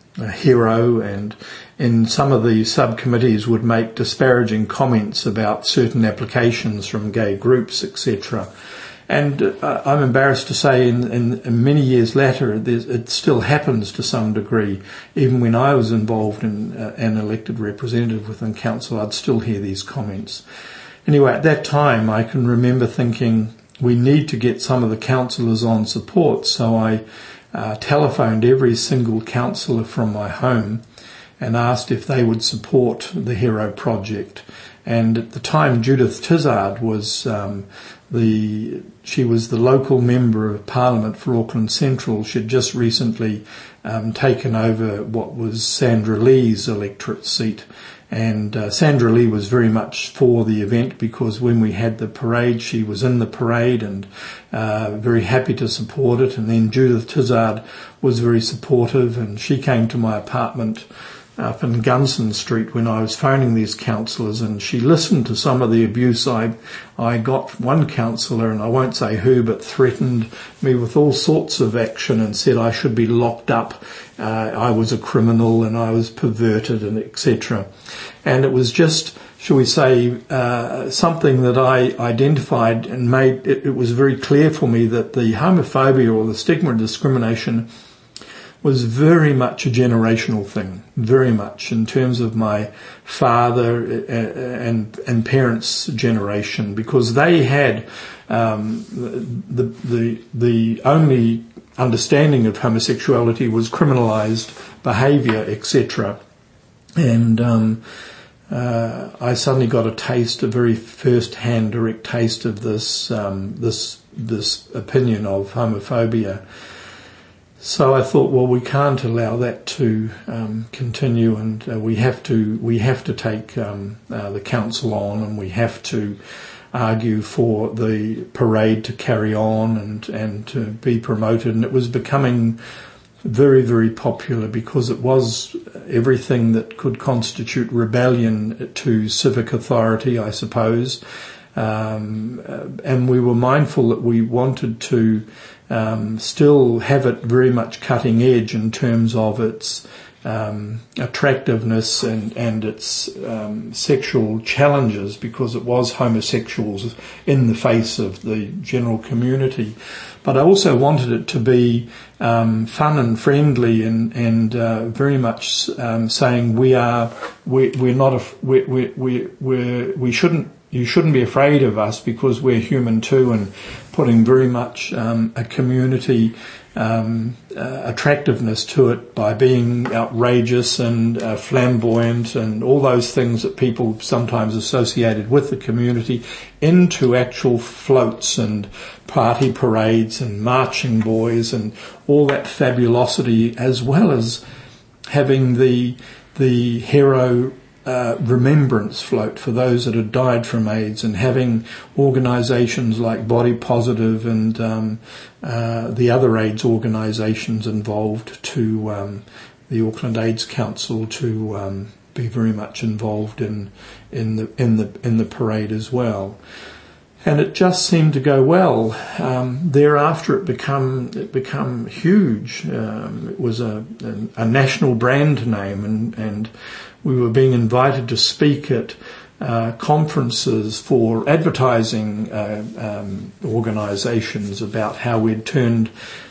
HERO, and in some of the subcommittees would make disparaging comments about certain applications from gay groups, et cetera. And uh, I'm embarrassed to say, in, in, in many years later, it still happens to some degree. Even when I was involved in uh, an elected representative within council, I'd still hear these comments. Anyway, at that time, I can remember thinking, we need to get some of the councillors on support. So I uh, telephoned every single councillor from my home and asked if they would support the HERO project. And at the time, Judith Tizard was um, the she was the local member of Parliament for Auckland Central. She had just recently um, taken over what was Sandra Lee's electorate seat, and uh, Sandra Lee was very much for the event, because when we had the parade, she was in the parade and uh, very happy to support it. And then Judith Tizard was very supportive, and she came to my apartment up in Gunson Street when I was phoning these councillors, and she listened to some of the abuse I I got. One councillor, and I won't say who, but threatened me with all sorts of action and said I should be locked up, uh, I was a criminal and I was perverted, and et cetera. And it was just, shall we say, uh, something that I identified and made, it, it was very clear for me that the homophobia or the stigma and discrimination was very much a generational thing, very much in terms of my father and and parents' generation, because they had um, the the the only understanding of homosexuality was criminalised behaviour, et cetera. And um, uh, I suddenly got a taste, a very first-hand, direct taste of this um, this this opinion of homophobia. So I thought, well, we can't allow that to um, continue, and uh, we have to we have to take um, uh, the council on, and we have to argue for the parade to carry on and and to be promoted. And it was becoming very, very popular because it was everything that could constitute rebellion to civic authority, I suppose. Um, and we were mindful that we wanted to um, still have it very much cutting edge in terms of its um, attractiveness and, and its um, sexual challenges, because it was homosexuals in the face of the general community. But I also wanted it to be um, fun and friendly, and and uh, very much um, saying we are we we're not a, we we we we we shouldn't you shouldn't be afraid of us because we're human too, and putting very much um, a community um, uh, attractiveness to it by being outrageous and uh, flamboyant and all those things that people sometimes associated with the community into actual floats and party parades and marching boys and all that fabulosity, as well as having the the hero uh, remembrance float for those that had died from AIDS, and having organisations like Body Positive and um, uh, the other AIDS organisations involved, to um, the Auckland AIDS Council to um, be very much involved in in the in the in the parade as well. And it just seemed to go well. Um, thereafter, it become it become huge. Um, it was a, a, a national brand name, and, and we were being invited to speak at uh, conferences for advertising uh, um, organisations about how we'd turned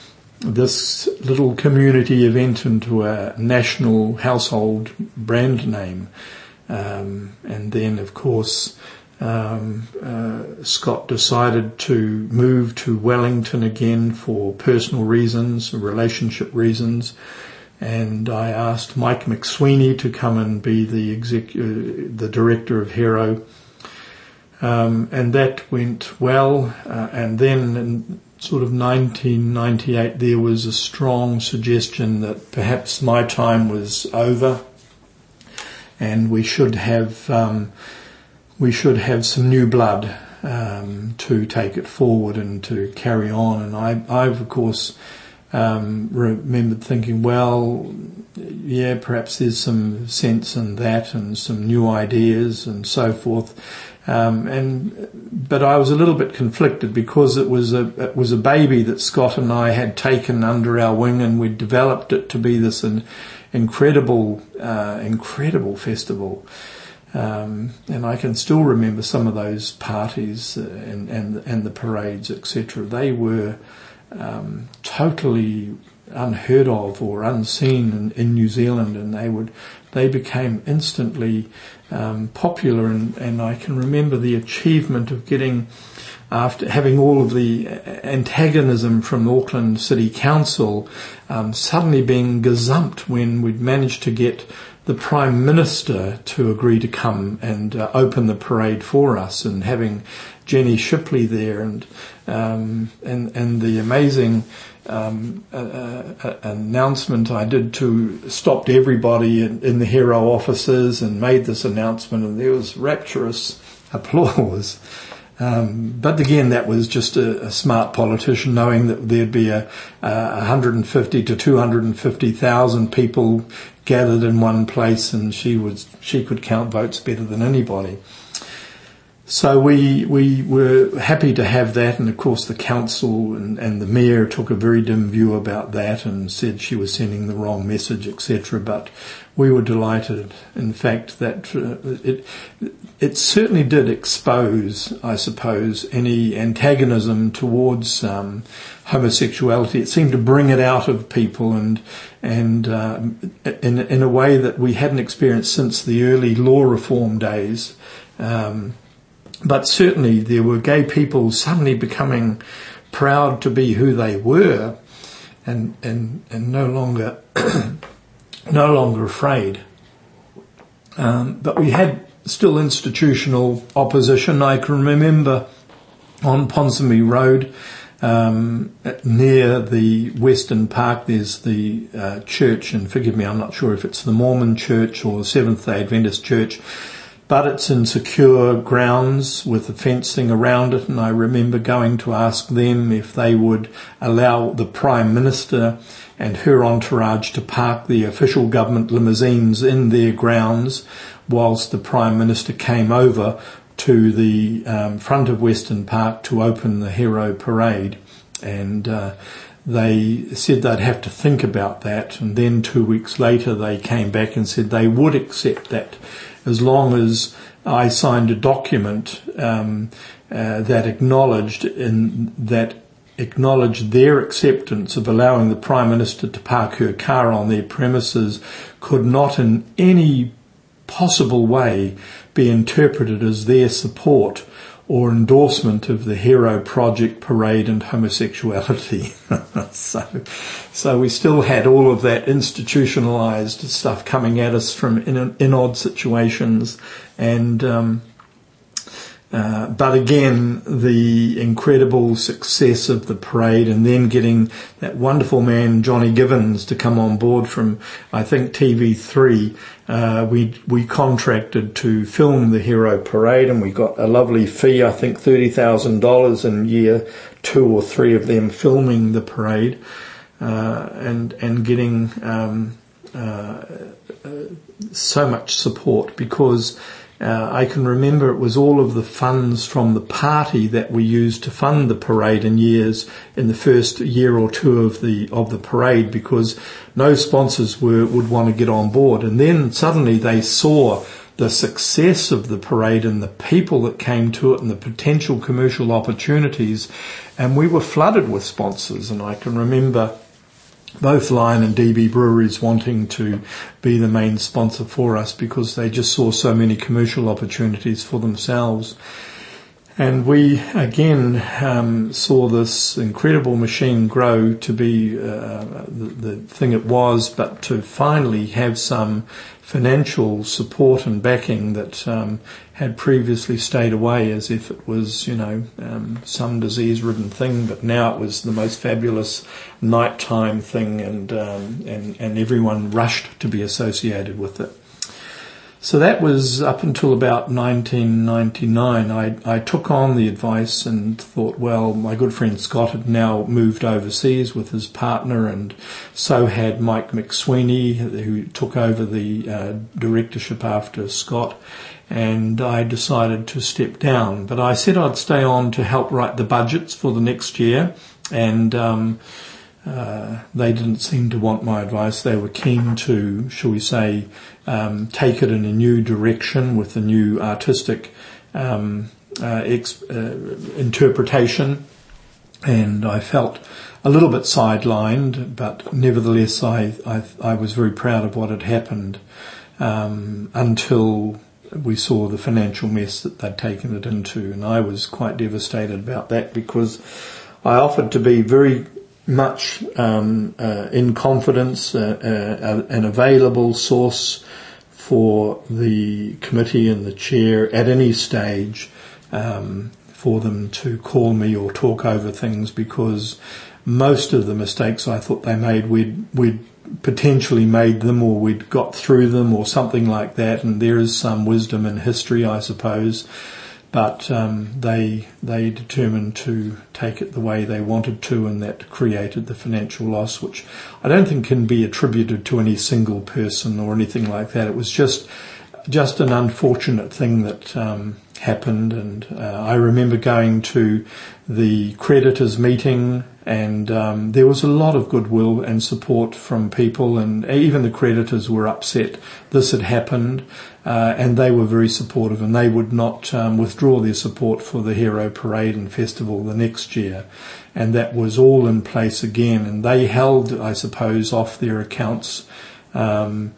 this little community event into a national household brand name. Um, and then, of course, Um, uh, Scott decided to move to Wellington again for personal reasons, relationship reasons, and I asked Mike McSweeney to come and be the exec- uh, the director of Hero, um, and that went well. Uh, and then in sort of nineteen ninety-eight, there was a strong suggestion that perhaps my time was over, and we should have. Um, We should have some new blood um, to take it forward and to carry on. And I, I've of course um, remembered thinking, well, yeah, perhaps there's some sense in that and some new ideas and so forth. Um, and but I was a little bit conflicted because it was a it was a baby that Scott and I had taken under our wing, and we'd developed it to be this an incredible, uh, incredible festival. Um, and I can still remember some of those parties uh, and, and and the parades, et cetera. They were um, totally unheard of or unseen in, in New Zealand, and they would they became instantly um, popular. And, and I can remember the achievement of getting, after having all of the antagonism from the Auckland City Council, um, suddenly being gazumped when we'd managed to get the Prime Minister to agree to come and uh, open the parade for us, and having Jenny Shipley there, and um, and and the amazing um, uh, uh, announcement I did to stopped everybody in, in the Hero offices and made this announcement, and there was rapturous applause. Um, but again, that was just a, a smart politician, knowing that there'd be a, a one hundred fifty to two hundred fifty thousand people gathered in one place, and she was she could count votes better than anybody. So we we were happy to have that, and of course the council and, and the mayor took a very dim view about that and said she was sending the wrong message, et cetera. But we were delighted, in fact, that uh, it it certainly did expose, I suppose, any antagonism towards um, homosexuality. It seemed to bring it out of people, and and uh, in in a way that we hadn't experienced since the early law reform days. Um, but certainly there were gay people suddenly becoming proud to be who they were, and and and no longer no longer afraid. Um, but we had still institutional opposition. I can remember on Ponsonby Road, um, near the Western Park, there's the uh, church, and forgive me, I'm not sure if it's the Mormon Church or the Seventh-day Adventist Church, but it's in secure grounds with the fencing around it, and I remember going to ask them if they would allow the Prime Minister and her entourage to park the official government limousines in their grounds whilst the Prime Minister came over to the um, front of Western Park to open the Hero Parade. And uh, they said they'd have to think about that, and then two weeks later they came back and said they would accept that as long as I signed a document um, uh, that acknowledged in that acknowledged their acceptance of allowing the Prime Minister to park her car on their premises could not in any possible way be interpreted as their support or endorsement of the Hero Project, parade and homosexuality. so, so we still had all of that institutionalised stuff coming at us from in, in odd situations, and um, uh, but again, the incredible success of the parade, and then getting that wonderful man Johnny Givens to come on board from, I think, T V three. Uh, we we contracted to film the Hero Parade, and we got a lovely fee, I think thirty thousand dollars in year two or three of them filming the parade, uh, and and getting um, uh, uh, so much support, because uh, I can remember it was all of the funds from the party that we used to fund the parade in years in the first year or two of the of the parade, because no sponsors were would want to get on board. And then suddenly they saw the success of the parade and the people that came to it and the potential commercial opportunities, and we were flooded with sponsors. And I can remember both Lion and D B Breweries wanting to be the main sponsor for us because they just saw so many commercial opportunities for themselves. And we, again, um, saw this incredible machine grow to be uh, the, the thing it was, but to finally have some financial support and backing that um, had previously stayed away as if it was, you know, um, some disease-ridden thing, but now it was the most fabulous nighttime thing, and um, and, and everyone rushed to be associated with it. So that was up until about nineteen ninety-nine. I, I took on the advice and thought, well, my good friend Scott had now moved overseas with his partner, and so had Mike McSweeney, who took over the uh, directorship after Scott, and I decided to step down. But I said I'd stay on to help write the budgets for the next year, and um, Uh, they didn't seem to want my advice. They were keen to, shall we say, um, take it in a new direction with a new artistic um, uh, ex- uh, interpretation. And I felt a little bit sidelined, but nevertheless I, I, I was very proud of what had happened um, until we saw the financial mess that they'd taken it into. And I was quite devastated about that, because I offered to be very much um, uh, in confidence, uh, uh, an available source for the committee and the chair at any stage, um, for them to call me or talk over things, because most of the mistakes I thought they made, we'd, we'd potentially made them, or we'd got through them, or something like that, and there is some wisdom in history, I suppose. But um, they they determined to take it the way they wanted to, and that created the financial loss, which I don't think can be attributed to any single person or anything like that. It was just just an unfortunate thing that um, happened. And uh, I remember going to the creditors' meeting, and um, there was a lot of goodwill and support from people, and even the creditors were upset this had happened. Uh, and they were very supportive, and they would not um, withdraw their support for the Hero Parade and Festival the next year. And that was all in place again. And they held, I suppose, off their accounts. Um,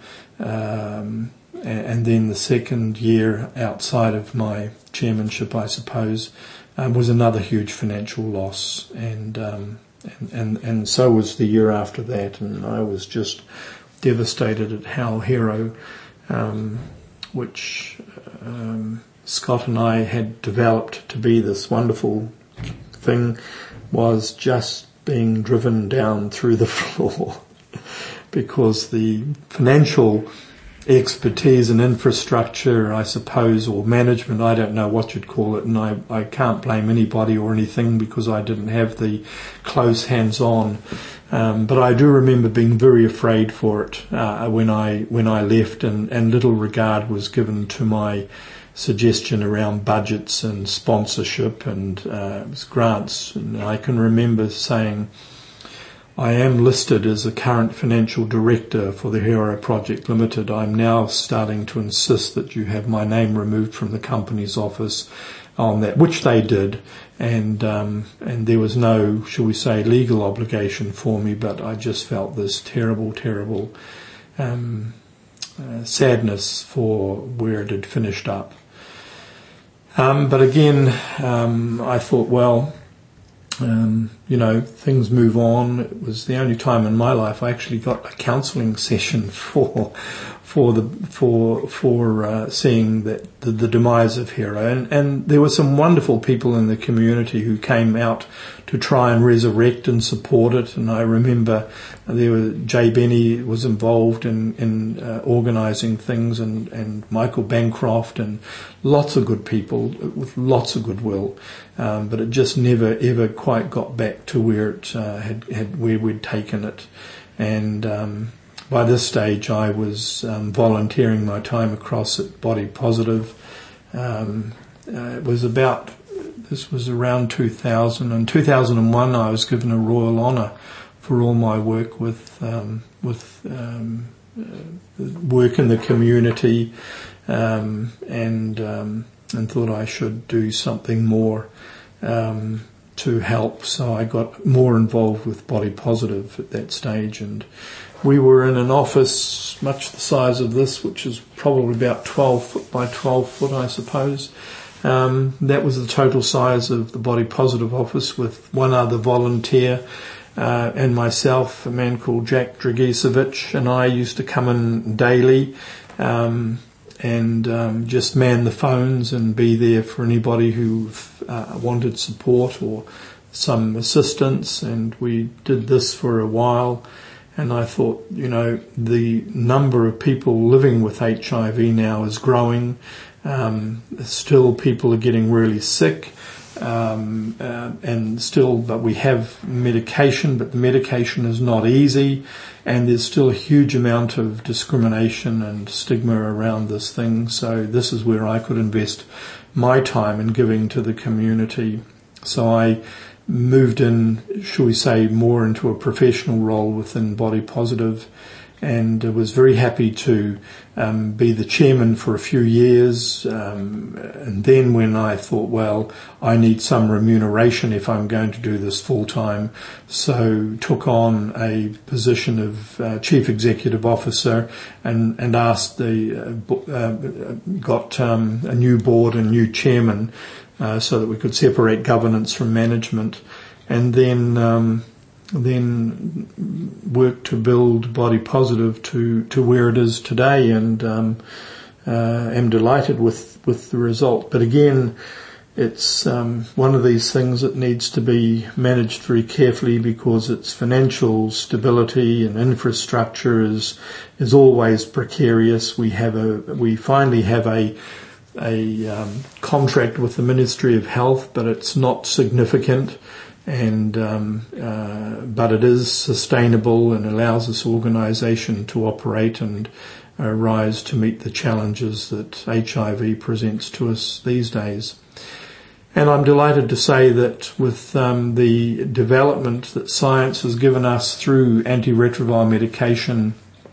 um, and then the second year outside of my chairmanship, I suppose, um, was another huge financial loss. And um, and, and, and so was the year after that, and I was just devastated at how Hero, um, which um, Scott and I had developed to be this wonderful thing, was just being driven down through the floor because the financial expertise and infrastructure, I suppose, or management, I don't know what you'd call it, and I, I can't blame anybody or anything because I didn't have the close hands-on. Um, but I do remember being very afraid for it uh, when I when I left, and, and little regard was given to my suggestion around budgets and sponsorship and uh, grants. And I can remember saying, I am listed as a current financial director for the Hero Project Limited. I'm now starting to insist that you have my name removed from the company's office on that, which they did. And um, and there was no, shall we say, legal obligation for me, but I just felt this terrible, terrible um, uh, sadness for where it had finished up. Um, but again, um, I thought, well, Um, you know, things move on. It was the only time in my life I actually got a counselling session for for the for for uh, seeing that the, the demise of Hero, and and there were some wonderful people in the community who came out to try and resurrect and support it. And I remember there were Jay Benny was involved in in uh, organising things, and and Michael Bancroft, and lots of good people with lots of goodwill. Um, but it just never ever quite got back to where it uh, had, had where we'd taken it. And um, by this stage, I was um, volunteering my time across at Body Positive. Um, uh, it was about this was around two thousand. In two thousand one, I was given a royal honour for all my work with um, with um, uh, work in the community, um, and um, and thought I should do something more um, to help. So I got more involved with Body Positive at that stage, and we were in an office much the size of this, which is probably about twelve foot by twelve foot, I suppose. Um, that was the total size of the Body Positive office, with one other volunteer uh, and myself, a man called Jack Dragicevic, and I used to come in daily um, and um, just man the phones and be there for anybody who uh, wanted support or some assistance. And we did this for a while, and I thought, you know, the number of people living with H I V now is growing. Um, still people are getting really sick, um, uh, and still, but we have medication, but the medication is not easy, and there's still a huge amount of discrimination and stigma around this thing. So this is where I could invest my time in giving to the community. So I moved in, shall we say, more into a professional role within Body Positive, and I was very happy to um, be the chairman for a few years. Um, and then when I thought, well, I need some remuneration if I'm going to do this full time, so took on a position of uh, chief executive officer, and, and asked the uh, uh, got um, a new board and new chairman, uh, so that we could separate governance from management, and then. Um, then work to build Body Positive to, to where it is today, and um, uh, am delighted with, with the result. But again, it's um, one of these things that needs to be managed very carefully, because its financial stability and infrastructure is is always precarious. We have a we finally have a a um, contract with the Ministry of Health, but it's not significant. And um, uh, but it is sustainable and allows this organisation to operate and uh, rise to meet the challenges that H I V presents to us these days. And I'm delighted to say that with um, the development that science has given us through antiretroviral medication,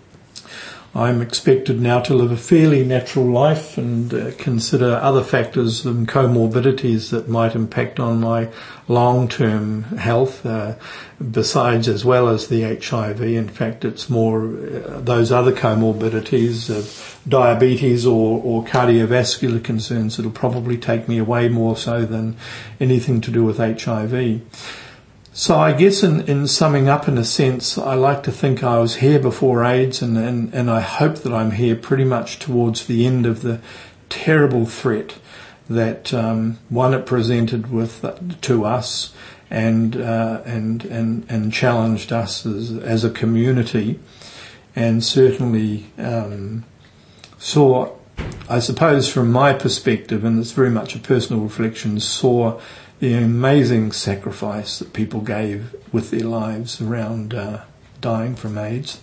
I'm expected now to live a fairly natural life and uh, consider other factors and comorbidities that might impact on my long-term health, uh, besides as well as the H I V. In fact, it's more uh, those other comorbidities of diabetes or, or cardiovascular concerns that'll probably take me away more so than anything to do with H I V. So I guess in, in summing up, in a sense, I like to think I was here before AIDS, and, and, and I hope that I'm here pretty much towards the end of the terrible threat that um, one it presented with uh, to us and uh, and and and challenged us as as a community, and certainly um, saw, I suppose, from my perspective, and it's very much a personal reflection, saw the amazing sacrifice that people gave with their lives around uh, dying from AIDS,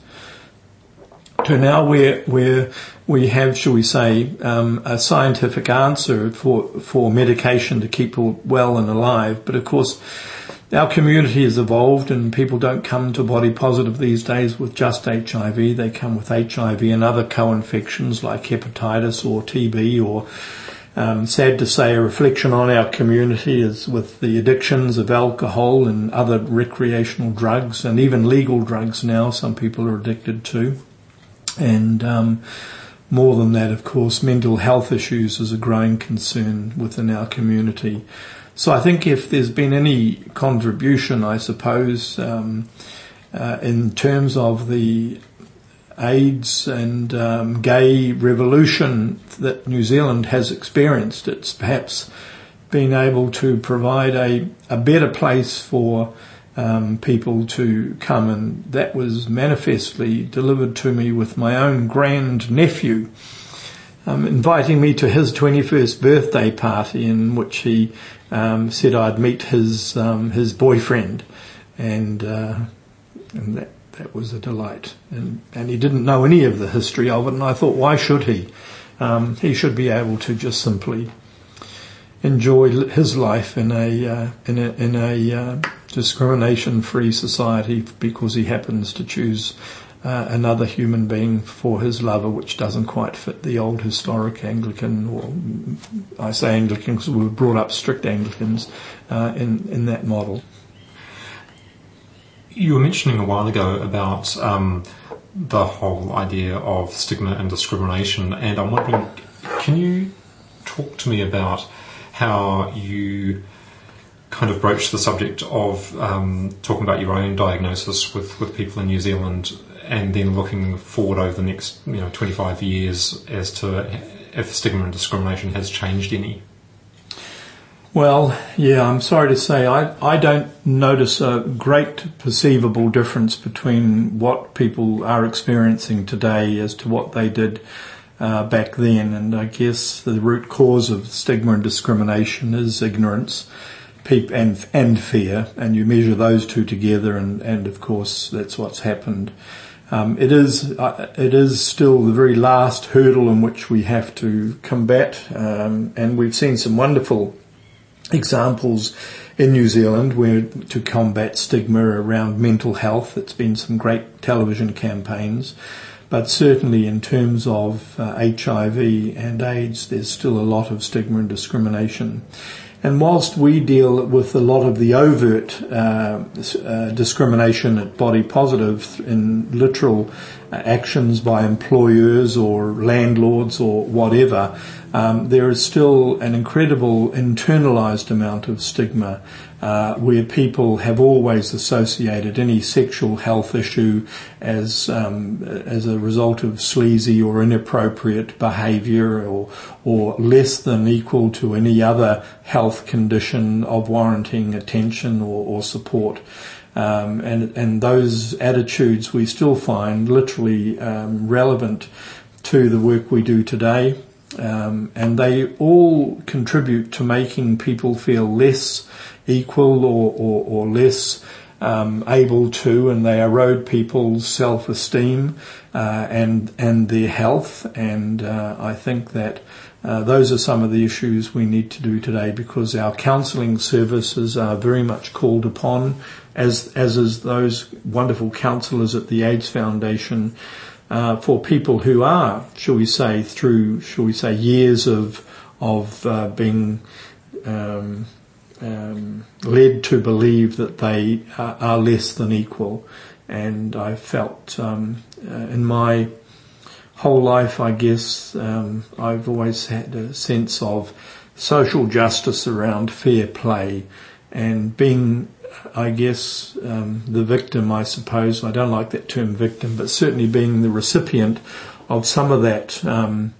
to now where where we have, shall we say, um, a scientific answer for for medication to keep people well and alive. But of course, our community has evolved, and people don't come to Body Positive these days with just H I V. They come with H I V and other co-infections like hepatitis or T B, or Um, sad to say, a reflection on our community is with the addictions of alcohol and other recreational drugs, and even legal drugs now some people are addicted to. And um, more than that, of course, mental health issues is a growing concern within our community. So I think if there's been any contribution, I suppose, um, uh, in terms of the AIDS and um, gay revolution that New Zealand has experienced, it's perhaps been able to provide a, a better place for um, people to come, and that was manifestly delivered to me with my own grand nephew um, inviting me to his twenty-first birthday party, in which he um, said I'd meet his um, his boyfriend, and uh, and that That was a delight. And, and he didn't know any of the history of it, and I thought, why should he? Um, he should be able to just simply enjoy his life in a uh, in a, in a uh, discrimination-free society, because he happens to choose uh, another human being for his lover, which doesn't quite fit the old historic Anglican, or I say Anglican because we were brought up strict Anglicans, uh, in, in that model. You were mentioning a while ago about um, the whole idea of stigma and discrimination, and I'm wondering, can you talk to me about how you kind of broach the subject of um, talking about your own diagnosis with, with people in New Zealand, and then looking forward over the next, you know, twenty-five years as to if stigma and discrimination has changed any? Well, yeah, I'm sorry to say I, I don't notice a great perceivable difference between what people are experiencing today as to what they did uh, back then. And I guess the root cause of stigma and discrimination is ignorance and and fear, and you measure those two together, and, and of course that's what's happened. Um, it is uh, it is still the very last hurdle in which we have to combat, um, and we've seen some wonderful examples in New Zealand where to combat stigma around mental health. It's been some great television campaigns, but certainly in terms of uh, H I V and AIDS, there's still a lot of stigma and discrimination. And whilst we deal with a lot of the overt uh, uh, discrimination at Body Positive in literal uh, actions by employers or landlords or whatever, um, there is still an incredible internalized amount of stigma uh, where people have always associated any sexual health issue as um, as a result of sleazy or inappropriate behaviour, or or less than equal to any other health condition of warranting attention or, or support. Um, and, and those attitudes we still find literally um, relevant to the work we do today. Um, and they all contribute to making people feel less equal or, or, or less um, able to, and they erode people's self-esteem uh, and and their health. And uh, I think that uh, those are some of the issues we need to do today, because our counselling services are very much called upon, as as is those wonderful counsellors at the AIDS Foundation, uh, for people who are, shall we say, through, shall we say, years of of uh, being um, um, led to believe that they are, are less than equal. And I felt um, uh, in my whole life, I guess, um, I've always had a sense of social justice around fair play, and being I guess, um, the victim, I suppose. I don't like that term victim, but certainly being the recipient of some of that um,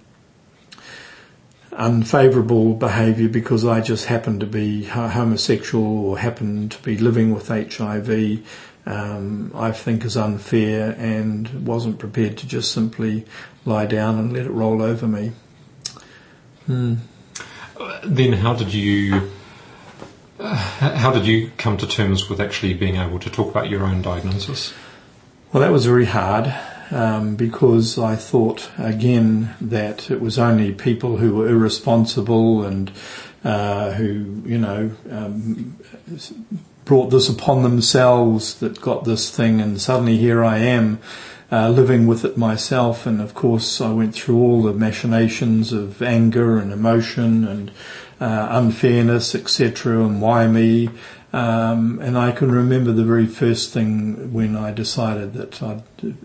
unfavourable behaviour because I just happened to be homosexual or happened to be living with H I V, um, I think is unfair, and wasn't prepared to just simply lie down and let it roll over me. Hmm. Then how did you uh, how did you come to terms with actually being able to talk about your own diagnosis? Well, that was very hard. Um, because I thought, again, that it was only people who were irresponsible and uh, who, you know, um, brought this upon themselves that got this thing, and suddenly here I am uh, living with it myself. And of course I went through all the machinations of anger and emotion and uh, unfairness, et cetera, and why me? Um, and I can remember the very first thing when I decided that I'd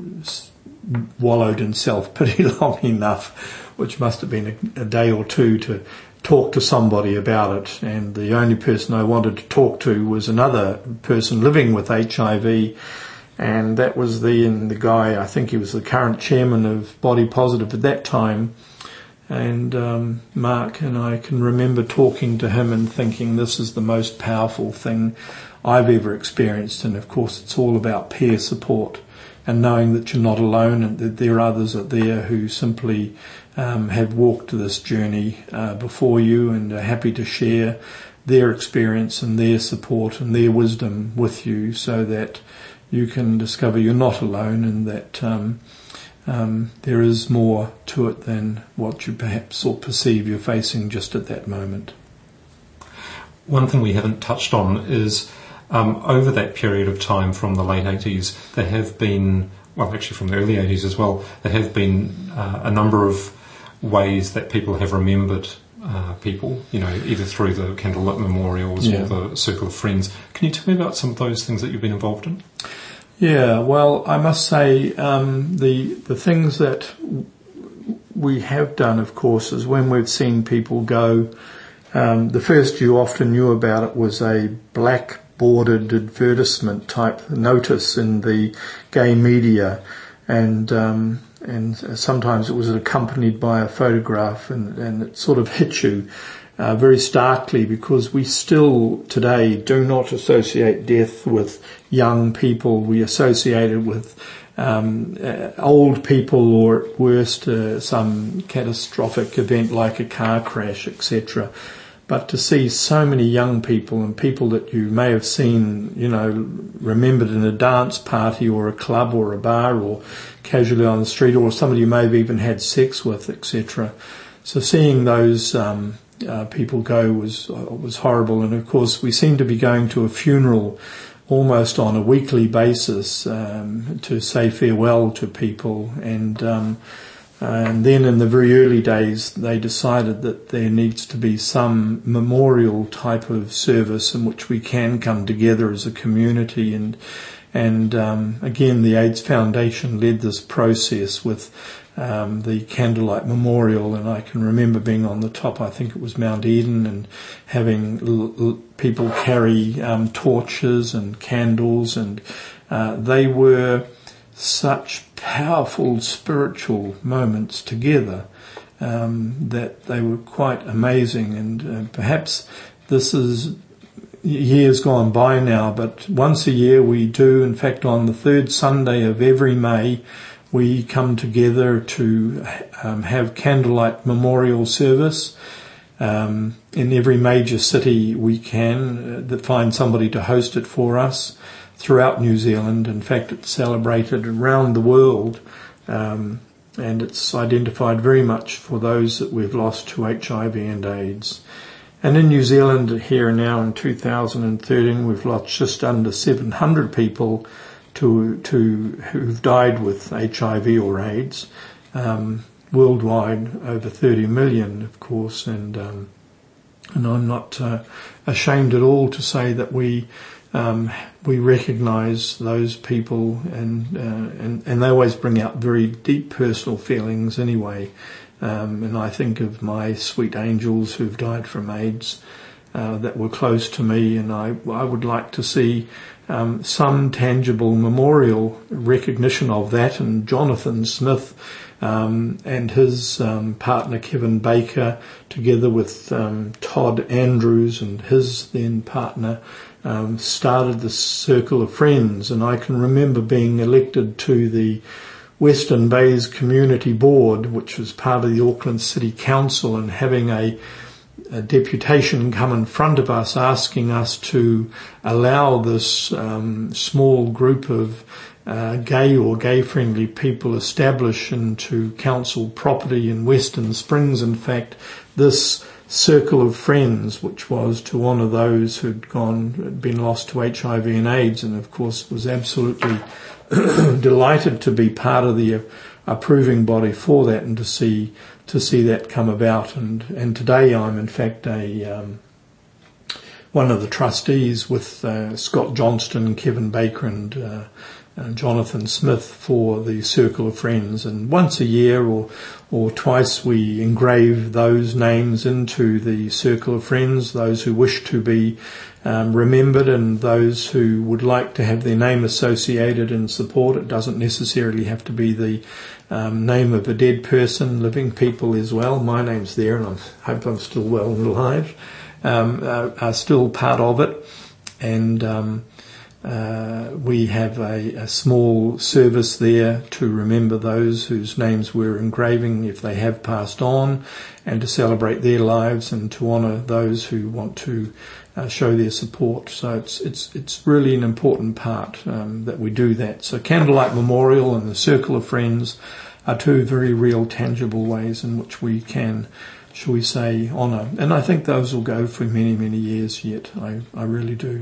wallowed in self-pity long enough, which must have been a, a day or two, to talk to somebody about it. And the only person I wanted to talk to was another person living with H I V, and that was the, and the guy, I think he was the current chairman of Body Positive at that time. And um, Mark, and I can remember talking to him and thinking, this is the most powerful thing I've ever experienced. And of course it's all about peer support and knowing that you're not alone and that there are others out there who simply um, have walked this journey uh, before you and are happy to share their experience and their support and their wisdom with you, so that you can discover you're not alone, and that um, um, there is more to it than what you perhaps or perceive you're facing just at that moment. One thing we haven't touched on is Um, over that period of time from the late eighties, there have been, well actually from the early eighties as well, there have been uh, a number of ways that people have remembered uh, people, you know, either through the candlelit memorials yeah. or the circle of friends. Can you tell me about some of those things that you've been involved in? Yeah, well, I must say um, the the things that we have done, of course, is when we've seen people go, um, the first you often knew about it was a black boarded advertisement type notice in the gay media, and um, and sometimes it was accompanied by a photograph, and, and it sort of hit you uh, very starkly, because we still today do not associate death with young people. We associate it with um, uh, old people, or at worst uh, some catastrophic event like a car crash, et cetera. But to see so many young people and people that you may have seen, you know, remembered in a dance party or a club or a bar or casually on the street, or somebody you may have even had sex with, et cetera. So seeing those um, uh, people go was uh, was horrible. And of course we seem to be going to a funeral almost on a weekly basis um, to say farewell to people. And um, And then in the very early days, they decided that there needs to be some memorial type of service in which we can come together as a community. And and um, again, the AIDS Foundation led this process with um, the Candlelight Memorial. And I can remember being on the top, I think it was Mount Eden, and having l- l- people carry um, torches and candles. And uh, they were such powerful spiritual moments together um, that they were quite amazing. And uh, perhaps this is years gone by now, but once a year we do, in fact on the third Sunday of every May, we come together to um, have candlelight memorial service. Um, in every major city we can uh, find somebody to host it for us throughout New Zealand. In fact, it's celebrated around the world, um, and it's identified very much for those that we've lost to H I V and AIDS. And in New Zealand here now in two thousand thirteen, we've lost just under seven hundred people to to who've died with H I V or AIDS. Um, worldwide, over thirty million, of course, and um, and I'm not uh, ashamed at all to say that we Um, we recognise those people, and, uh, and and they always bring out very deep personal feelings anyway. Um, and I think of my sweet angels who've died from AIDS, uh, that were close to me, and I, I would like to see um, some tangible memorial recognition of that. And Jonathan Smith um, and his um, partner Kevin Baker, together with um, Todd Andrews and his then partner, um, started the Circle of Friends. And I can remember being elected to the Western Bays Community Board, which was part of the Auckland City Council, and having a, a deputation come in front of us asking us to allow this um, small group of uh, gay or gay-friendly people establish into council property in Western Springs. In fact, this Circle of Friends, which was to honour those who'd gone, had been lost to H I V and AIDS, and of course was absolutely delighted to be part of the approving body for that, and to see to see that come about. And and today I'm in fact a um, one of the trustees with uh, Scott Johnston, Kevin Baker, and uh, uh, Jonathan Smith for the Circle of Friends. And once a year or or twice we engrave those names into the Circle of Friends, those who wish to be Um, remembered and those who would like to have their name associated in support. It doesn't necessarily have to be the um, name of a dead person, living people as well. My name's there, and I hope I'm still well and alive, um, are, are still part of it. And um, uh, we have a, a small service there to remember those whose names we're engraving if they have passed on, and to celebrate their lives and to honour those who want to Uh, show their support. So it's it's it's really an important part um, that we do that. So Candlelight Memorial and the Circle of Friends are two very real, tangible ways in which we can, shall we say, honour. And I think those will go for many, many years yet. I, I really do.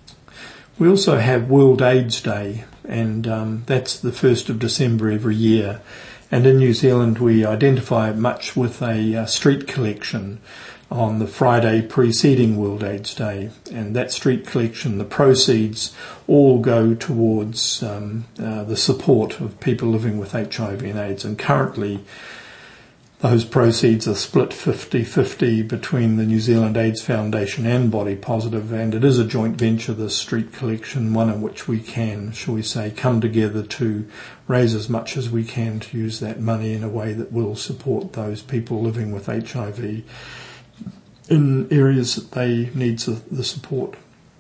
We also have World AIDS Day, and um, that's the first of December every year. And in New Zealand we identify it much with a uh, street collection on the Friday preceding World AIDS Day, and that street collection, the proceeds all go towards um, uh, the support of people living with H I V and AIDS. And currently those proceeds are split fifty-fifty between the New Zealand AIDS Foundation and Body Positive, and it is a joint venture, this street collection, one in which we can, shall we say, come together to raise as much as we can to use that money in a way that will support those people living with H I V in areas that they need the support.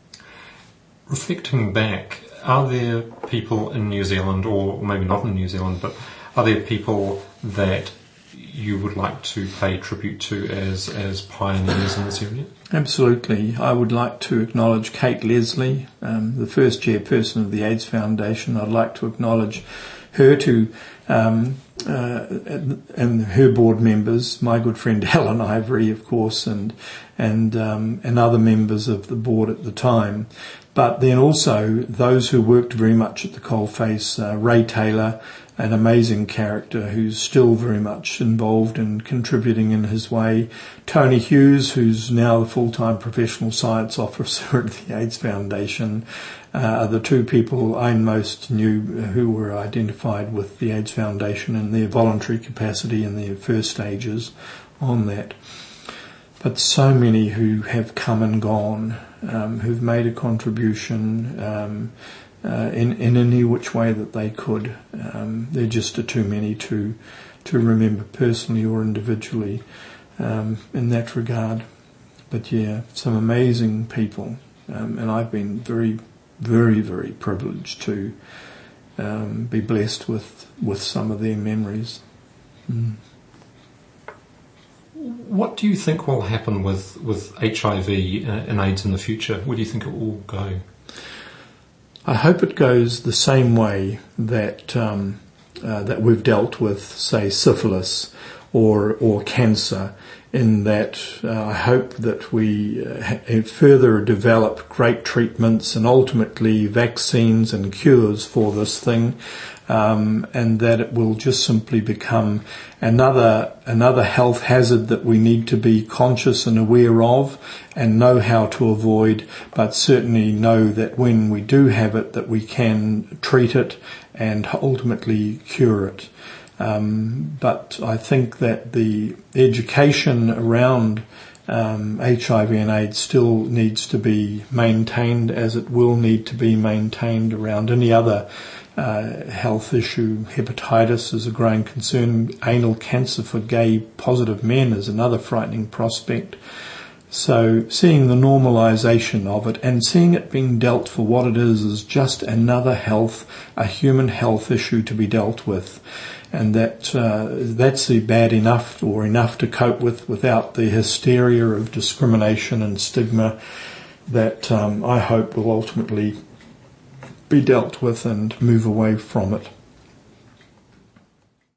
Reflecting back, are there people in New Zealand, or maybe not in New Zealand, but are there people that you would like to pay tribute to as, as pioneers in this area? Absolutely. I would like to acknowledge Kate Leslie, um, the first chairperson of the AIDS Foundation. I'd like to acknowledge her to um, uh, and her board members, my good friend Helen Ivory, of course, and and um, and other members of the board at the time. But then also those who worked very much at the coalface, uh, Ray Taylor, an amazing character who's still very much involved and contributing in his way. Tony Hughes, who's now the full-time professional science officer at the AIDS Foundation, uh, are the two people I most knew who were identified with the AIDS Foundation in their voluntary capacity in their first stages on that. But so many who have come and gone, um, who've made a contribution, um, Uh, in, in any which way that they could. Um, there just are too many to to remember personally or individually um, in that regard. But yeah, some amazing people, um, and I've been very, very, very privileged to um, be blessed with, with some of their memories. Mm. What do you think will happen with, with H I V and AIDS in the future? Where do you think it will go? I hope it goes the same way that um, uh, that we've dealt with, say, syphilis or or cancer, in that uh, I hope that we uh, further develop great treatments and ultimately vaccines and cures for this thing, um, and that it will just simply become another another health hazard that we need to be conscious and aware of and know how to avoid, but certainly know that when we do have it, that we can treat it and ultimately cure it. Um, but I think that the education around um, H I V and AIDS still needs to be maintained, as it will need to be maintained around any other uh, health issue. Hepatitis is a growing concern. Anal cancer for gay positive men is another frightening prospect. So seeing the normalisation of it and seeing it being dealt for what it is is just another health, a human health issue to be dealt with. And that uh, that's bad enough, or enough to cope with, without the hysteria of discrimination and stigma that um, I hope will ultimately be dealt with and move away from it.